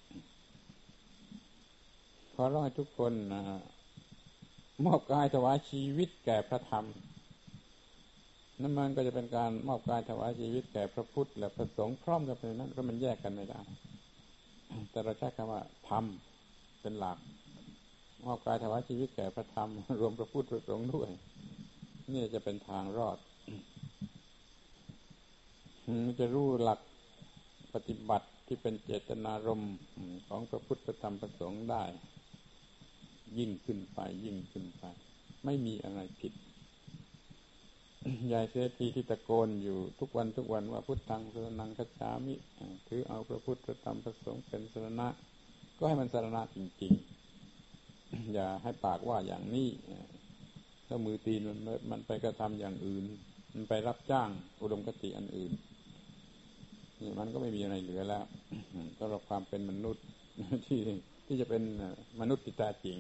ขอร้องให้ทุกคนนะมอบกายถวายชีวิตแก่พระธรรมนั่นมันก็จะเป็นการมอบกายถวายชีวิตแก่พระพุทธและพระสงฆ์พร้อมกันไปนั้นก็มันแยกกันไม่ได้แต่เราใช้คำว่าธรรมเป็นหลักมอบกายถวายชีวิตแก่พระธรรมรวมพระพุทธพระสงฆ์ด้วยนี่จะเป็นทางรอดมันจะรู้หลักปฏิบัติที่เป็นเจตนารมณ์ของพระพุทธพระธรรมพระสงฆ์ได้ยิ่งขึ้นไปยิ่งขึ้นไปไม่มีอะไรผิดยายเสียทีที่ตะโกนอยู่ทุกวันทุกวันว่าพุทธังสรณังคัจฉามิถือเอาพระพุทธพระธรรมพระสงฆ์เป็นสรณะก็ให้มันสรณะจริงๆอย่าให้ปากว่าอย่างนี้ถ้ามือตีนมันมันไปกระทำอย่างอื่นมันไปรับจ้างอุดมคติอันอื่นนี่มันก็ไม่มีอะไรเหลือแล้วสำหรับความเป็นมนุษย์ที่ที่จะเป็นมนุษย์ที่แท้จริง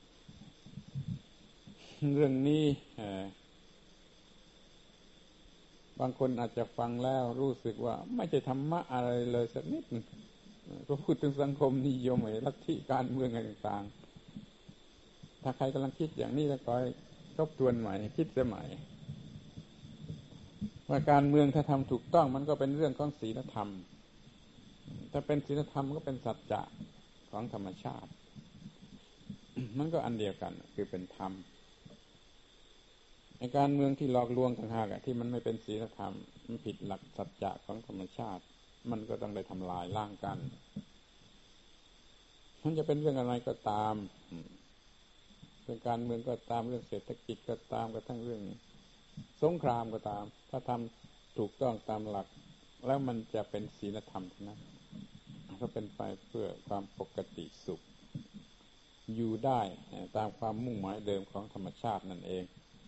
เรื่องนี้บางคนอาจจะฟังแล้วรู้สึกว่าไม่ใช่ธรรมะอะไรเลยสักนิดก็พูดถึงสังคมนิยมไอ้ลัทธิการเมืองอะไรต่างๆถ้าใครกำลังคิดอย่างนี้แล้วก็ทบทวนใหม่คิดเสียใหม่ว่าการเมืองถ้าทำถูกต้องมันก็เป็นเรื่องของศีลธรรมถ้าเป็นศีลธรรมก็เป็นสัจจะของธรรมชาติมันก็อันเดียวกันคือเป็นธรรมในการเมืองที่หลอกลวงต่างหากที่มันไม่เป็นศีลธรรมมันผิดหลักสัจจะของธรรมชาติมันก็ต้องได้ทำลายล้างกันมันจะเป็นเรื่องอะไรก็ตามเรื่องการเมืองก็ตามเรื่องเศรษฐกิจก็ตามกระทั่งเรื่องสงครามก็ตามถ้าทำถูกต้องตามหลักแล้วมันจะเป็นศีลธรรมทั้งนั้นก็เป็นไปเพื่อความปกติสุขอยู่ได้ตามความมุ่งหมายเดิมของธรรมชาตินั่นเอง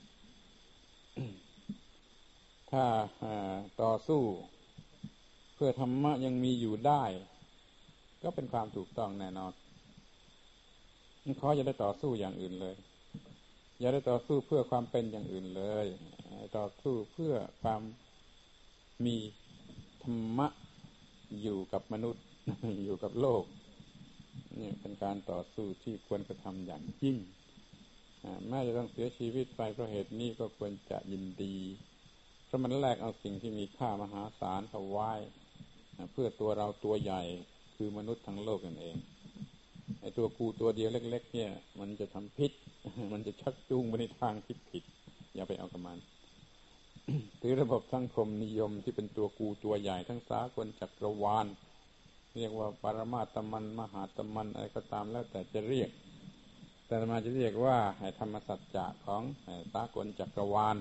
ถ้าต่อสู้เพื่อธรรมะยังมีอยู่ได้ก็เป็นความถูกต้องแน่นอนขออย่าได้ต่อสู้อย่างอื่นเลยอย่าได้ต่อสู้เพื่อความเป็นอย่างอื่นเลยต่อสู้เพื่อความมีธรรมะอยู่กับมนุษย์อยู่กับโลกนี่เป็นการต่อสู้ที่ควรกระทำอย่างยิ่งแม้จะต้องเสียชีวิตไปเพราะเหตุนี้ก็ควรจะยินดีเพราะมันแลกเอาสิ่งที่มีค่ามหาศาลเข้าไว้เพื่อตัวเราตัวใหญ่คือมนุษย์ทั้งโลกนั่นเองไอ้ตัวกูตัวเดียวเล็กๆเนี่ยมันจะทำพิษมันจะชักจูงไปในทางที่ผิดอย่าไปเอากับมันถือระบบสังคมนิยมที่เป็นตัวกูตัวใหญ่ทั้งสากลจักรวาลเรียกว่าปรมาตมันมหาตมันอะไรก็ตามแล้วแต่จะเรียกแต่มาจะเรียกว่าให้ธรรมสัจจะของสากลจักรวาล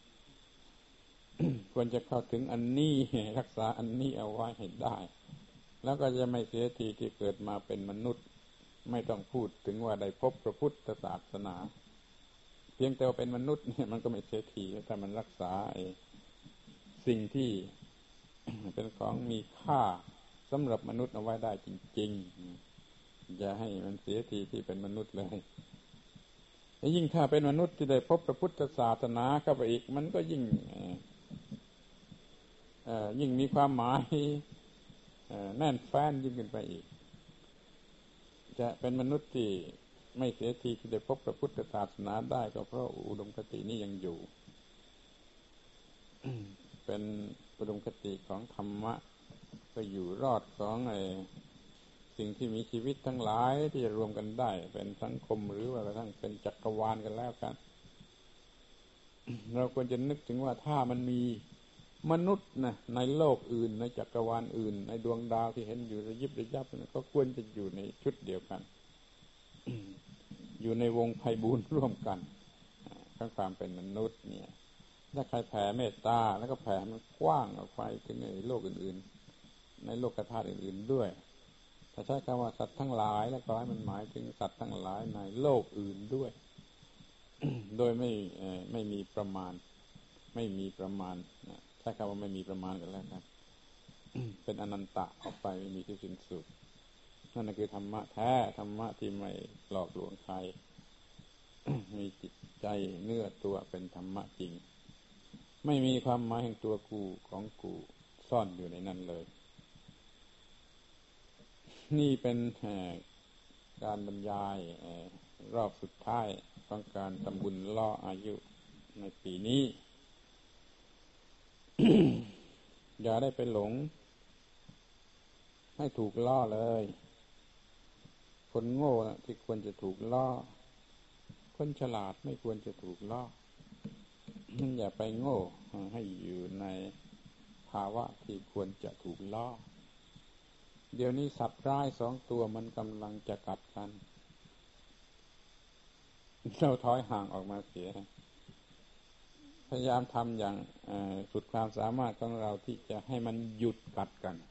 ควรจะเข้าถึงอันนี้รักษาอันนี้เอาไว้ให้ได้แล้วก็จะไม่เสียทีที่เกิดมาเป็นมนุษย์ไม่ต้องพูดถึงว่าได้พบพระพุทธศาสนาเพียงแต่ว่าเป็นมนุษย์เนี่ยมันก็ไม่เสียทีถ้ามันรักษาไอ้สิ่งที่ เป็นของมีค่าสำหรับมนุษย์เอาไว้ได้จริงๆอย่าให้มันเสียทีที่เป็นมนุษย์เลยยิ่งถ้าเป็นมนุษย์ที่ได้พบพระพุทธศาสนาเข้าไปอีกมันก็ยิ่งยิ่งมีความหมายแน่นแฟ้นยิ่งขึ้นไปอีกจะเป็นมนุษย์ที่ไม่เสียทีที่ได้พบพระพุทธศาสนาได้ก็เพราะอุดมคตินี้ยังอยู่ เป็นอุดมคติของธรรมะก็อยู่รอดของไอ้สิ่งที่มีชีวิตทั้งหลายที่จะรวมกันได้เป็นสังคมหรือว่ากระทั่งเป็นจักรวาลกันแล้วกัน เราควรจะนึกถึงว่าถ้ามันมีมนุษย์นะในโลกอื่นในจักรวาลอื่นในดวงดาวที่เห็นอยู่ระยิบระยับนะก็ควรจะอยู่ในชุดเดียวกัน อยู่ในวงไพบูลย์ร่วมกันทั้งความเป็นมนุษย์เนี่ยถ้าใครแผ่เมตตาแล้วก็แผ่มันกว้างออกไปถึงในโลกอื่นๆในโลกธาตุอื่นๆด้วยถ้าใช้คำว่าสัตว์ทั้งหลายแล้วก็ให้มันหมายถึงสัตว์ทั้งหลายในโลกอื่นด้วย โดยไม่ไม่มีประมาณไม่มีประมาณใช้คำว่าไม่มีประมาณกันแล้วครับ เป็นอนันตะออกไปไม่มีที่สิ้นสุดนั่นคือธรรมะแท้ธรรมะที่ไม่หลอกลวงใคร มีจิตใจเนื้อตัวเป็นธรรมะจริงไม่มีความหมายแห่งตัวกูของกูซ่อนอยู่ในนั้นเลยนี่เป็นการบรรยายรอบสุดท้ายของการทำบุญล่ออายุในปีนี้ อย่าได้ไปหลงให้ถูกล่อเลยคนโง่นะที่ควรจะถูกล่อคนฉลาดไม่ควรจะถูกล่อมันอย่าไปโง่ให้อยู่ในภาวะที่ควรจะถูกล่อเดี๋ยวนี้สัตว์ร้ายสองตัวมันกำลังจะกัดกันเราถอยห่างออกมาเสียพยายามทำอย่างสุดความสามารถของเราที่จะให้มันหยุดกัดกัน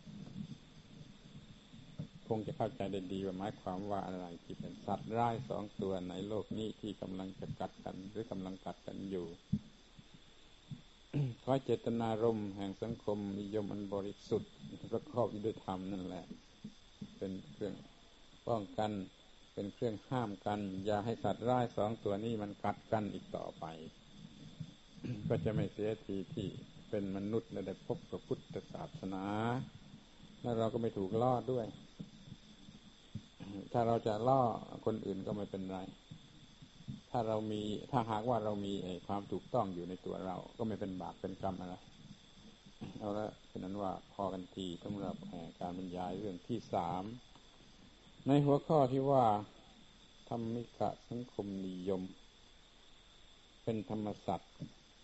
คงจะเข้าใจได้ดีว่าหมายความว่าอะไรที่เป็นสัตว์ร้ายสองตัวในโลกนี้ที่กำลังจะกัดกันหรือกำลังกัดกันอยู่ ขอเจตนารมณ์แห่งสังคมนิยมอันบริสุทธิ์ประกอบด้วยธรรมนั่นแหละเป็นเครื่องป้องกันเป็นเครื่องห้ามกันอย่าให้สัตว์ร้ายสองตัวนี้มันกัดกันอีกต่อไป ก็จะไม่เสียทีที่เป็นมนุษย์และได้พบพระพุทธศาสนาและเราก็ไม่ถูกล่อด้วยถ้าเราจะล่อคนอื่นก็ไม่เป็นไรถ้าเรามีถ้าหากว่าเรามีความถูกต้องอยู่ในตัวเราก็ไม่เป็นบาปเป็นกรรมอะไรเอาละฉะนั้นว่าพอกันทีสำหรับการบรรยายเรื่องที่สามในหัวข้อที่ว่าธรรมิกสังคมนิยมเป็นธรรมสัตว์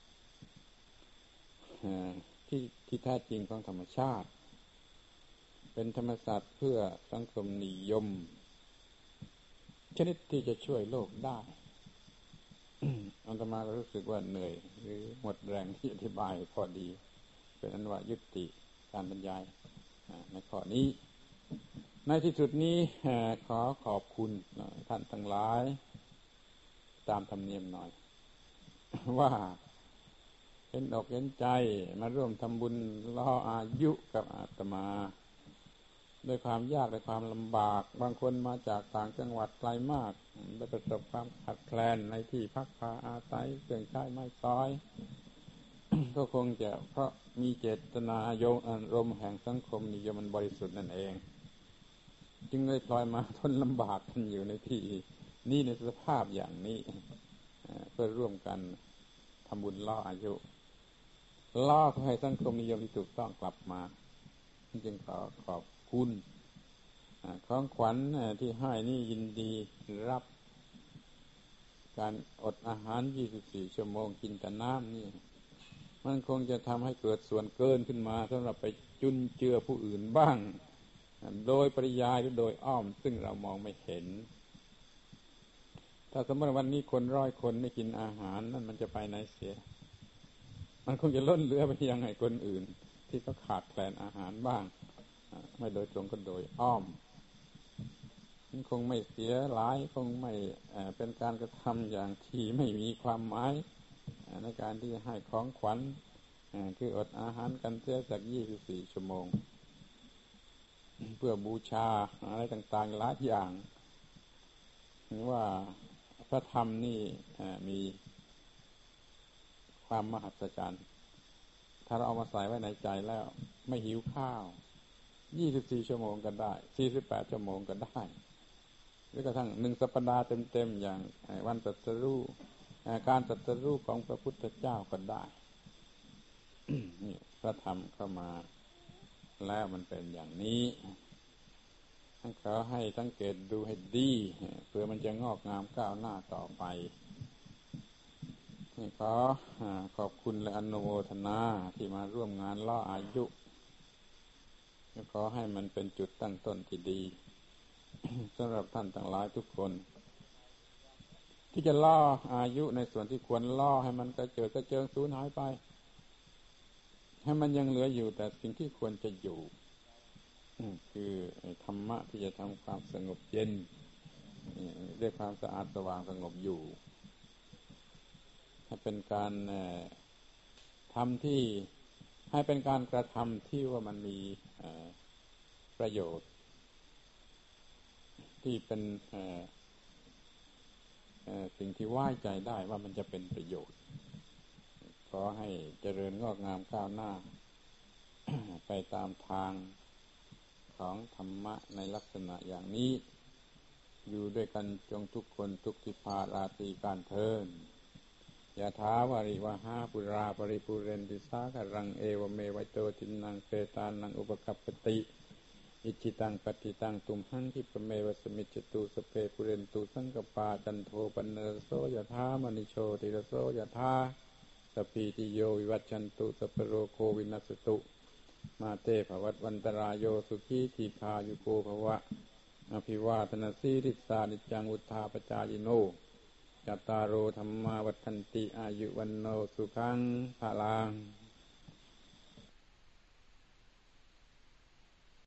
ที่ที่แท้จริงของธรรมชาติเป็นธรรมศาสตร์เพื่อสังคมนิยมชนิดที่จะช่วยโลกได้ อาตมาก็รู้สึกว่าเหนื่อยหรือหมดแรงที่อธิบายพอดีเป็นอันว่ายุติการบรรยายในข้อนี้ในที่สุดนี้ขอขอบคุณท่านทั้งหลายตามธรรมเนียมหน่อยว่าเห็นอกเห็นใจมาร่วมทำบุญล่ออายุกับอาตมาด้วยความยากและความลำบากบางคนมาจากต่างจังหวัดไกลมากได้ประสบความขัดแคลนในที่พักพาอาศัยเครื่องใช้ไม้สอย ก็คงจะเพราะมีเจตนาโยงอารมณ์แห่งสังคมนิยมมันบริสุทธิ์นั่นเองจึงเลยปล่อยมาทนลำบากกันอยู่ในที่นี่ในสภาพอย่างนี้เพื่อร่วมกันทำบุญล่ออายุล่อให้สังคมนิยมที่ถูกต้องกลับมาจึงขอขอบคุณของขวัญที่ให้นี่ยินดีรับการอดอาหารยี่สิบสี่ชั่วโมงกินแต่น้ำนี่มันคงจะทำให้เกิดส่วนเกินขึ้นมาสำหรับไปจุนเจือผู้อื่นบ้างโดยปริยายหรือโดยอ้อมซึ่งเรามองไม่เห็นถ้าสมมติวันนี้คนร้อยคนไม่กินอาหารนั่นมันจะไปไหนเสียมันคงจะล้นเหลือไปยังไงคนอื่นที่เขาขาดแคลนอาหารบ้างไม่โดยตรงก็โดยอ้อมมันคงไม่เสียหลายคงไม่เป็นการกระทำอย่างที่ไม่มีความหมายในการที่จะให้ของขวัญคืออดอาหารกันเสียสักยี่สิบสี่ชั่วโมงเพื่อบูชาอะไรต่างๆหลายอย่างว่าพระธรรมนี่มีความมหัศจรรย์ถ้าเราเอามาใส่ไว้ในใจแล้วไม่หิวข้าวยี่สิบสี่ชั่วโมงก็ได้สี่สิบแปดชั่วโมงก็ได้หรือกระทั่งหนึ่งสัปดาห์เต็มๆอย่างวันตรัสรู้การตรัสรู้ของพระพุทธเจ้าก็ได้ นี่พระธรรมเข้ามาแล้วมันเป็นอย่างนี้ขอให้สังเกตดูให้ดีเพื่อมันจะงอกงามก้าวหน้าต่อไปขอขอบคุณและอนุโมทนาที่มาร่วมงานล่ออายุขอให้มันเป็นจุดตั้งต้นที่ดี สำหรับท่านทั้งหลายทุกคนที่จะล่ออายุในส่วนที่ควรล่อให้มันกระเจิดกระเจิงสูญหายไปให้มันยังเหลืออยู่แต่สิ่งที่ควรจะอยู่คือธรรมะที่จะทำความสงบเย็นด้วยความสะอาดสว่างสงบอยู่ให้เป็นการทำที่ให้เป็นการกระทำที่ว่ามันมีประโยชน์ที่เป็นสิ่งที่ไว้ใจได้ว่ามันจะเป็นประโยชน์ขอให้เจริญงอกงามก้าวหน้า ไปตามทางของธรรมะในลักษณะอย่างนี้อยู่ด้วยกันจงทุกคนทุกทิพาราตรีการเทินยะถาวาริวหาปุราปริปุเรนติสากรังเอวเมวัยโตทินังเปตานังอุปกัปปติอิจิตังปฏิตังตุมหังคิปเมวสมิจจตุสเพปุเรนตุสังกปาจันโทปนรโสยะถามณิโชติรโสยะถาสัพพิติโยวิวัชชันตุสัพพโรโควินัสตุมาเตภวัตวันตรายโยสุขีทีคายุโกภวะอภิวาทนาสีริสานิจังอุทธาปจายโนจัตตารโอธรรมาวัฏันติอายุวันโนสุขังภะลัง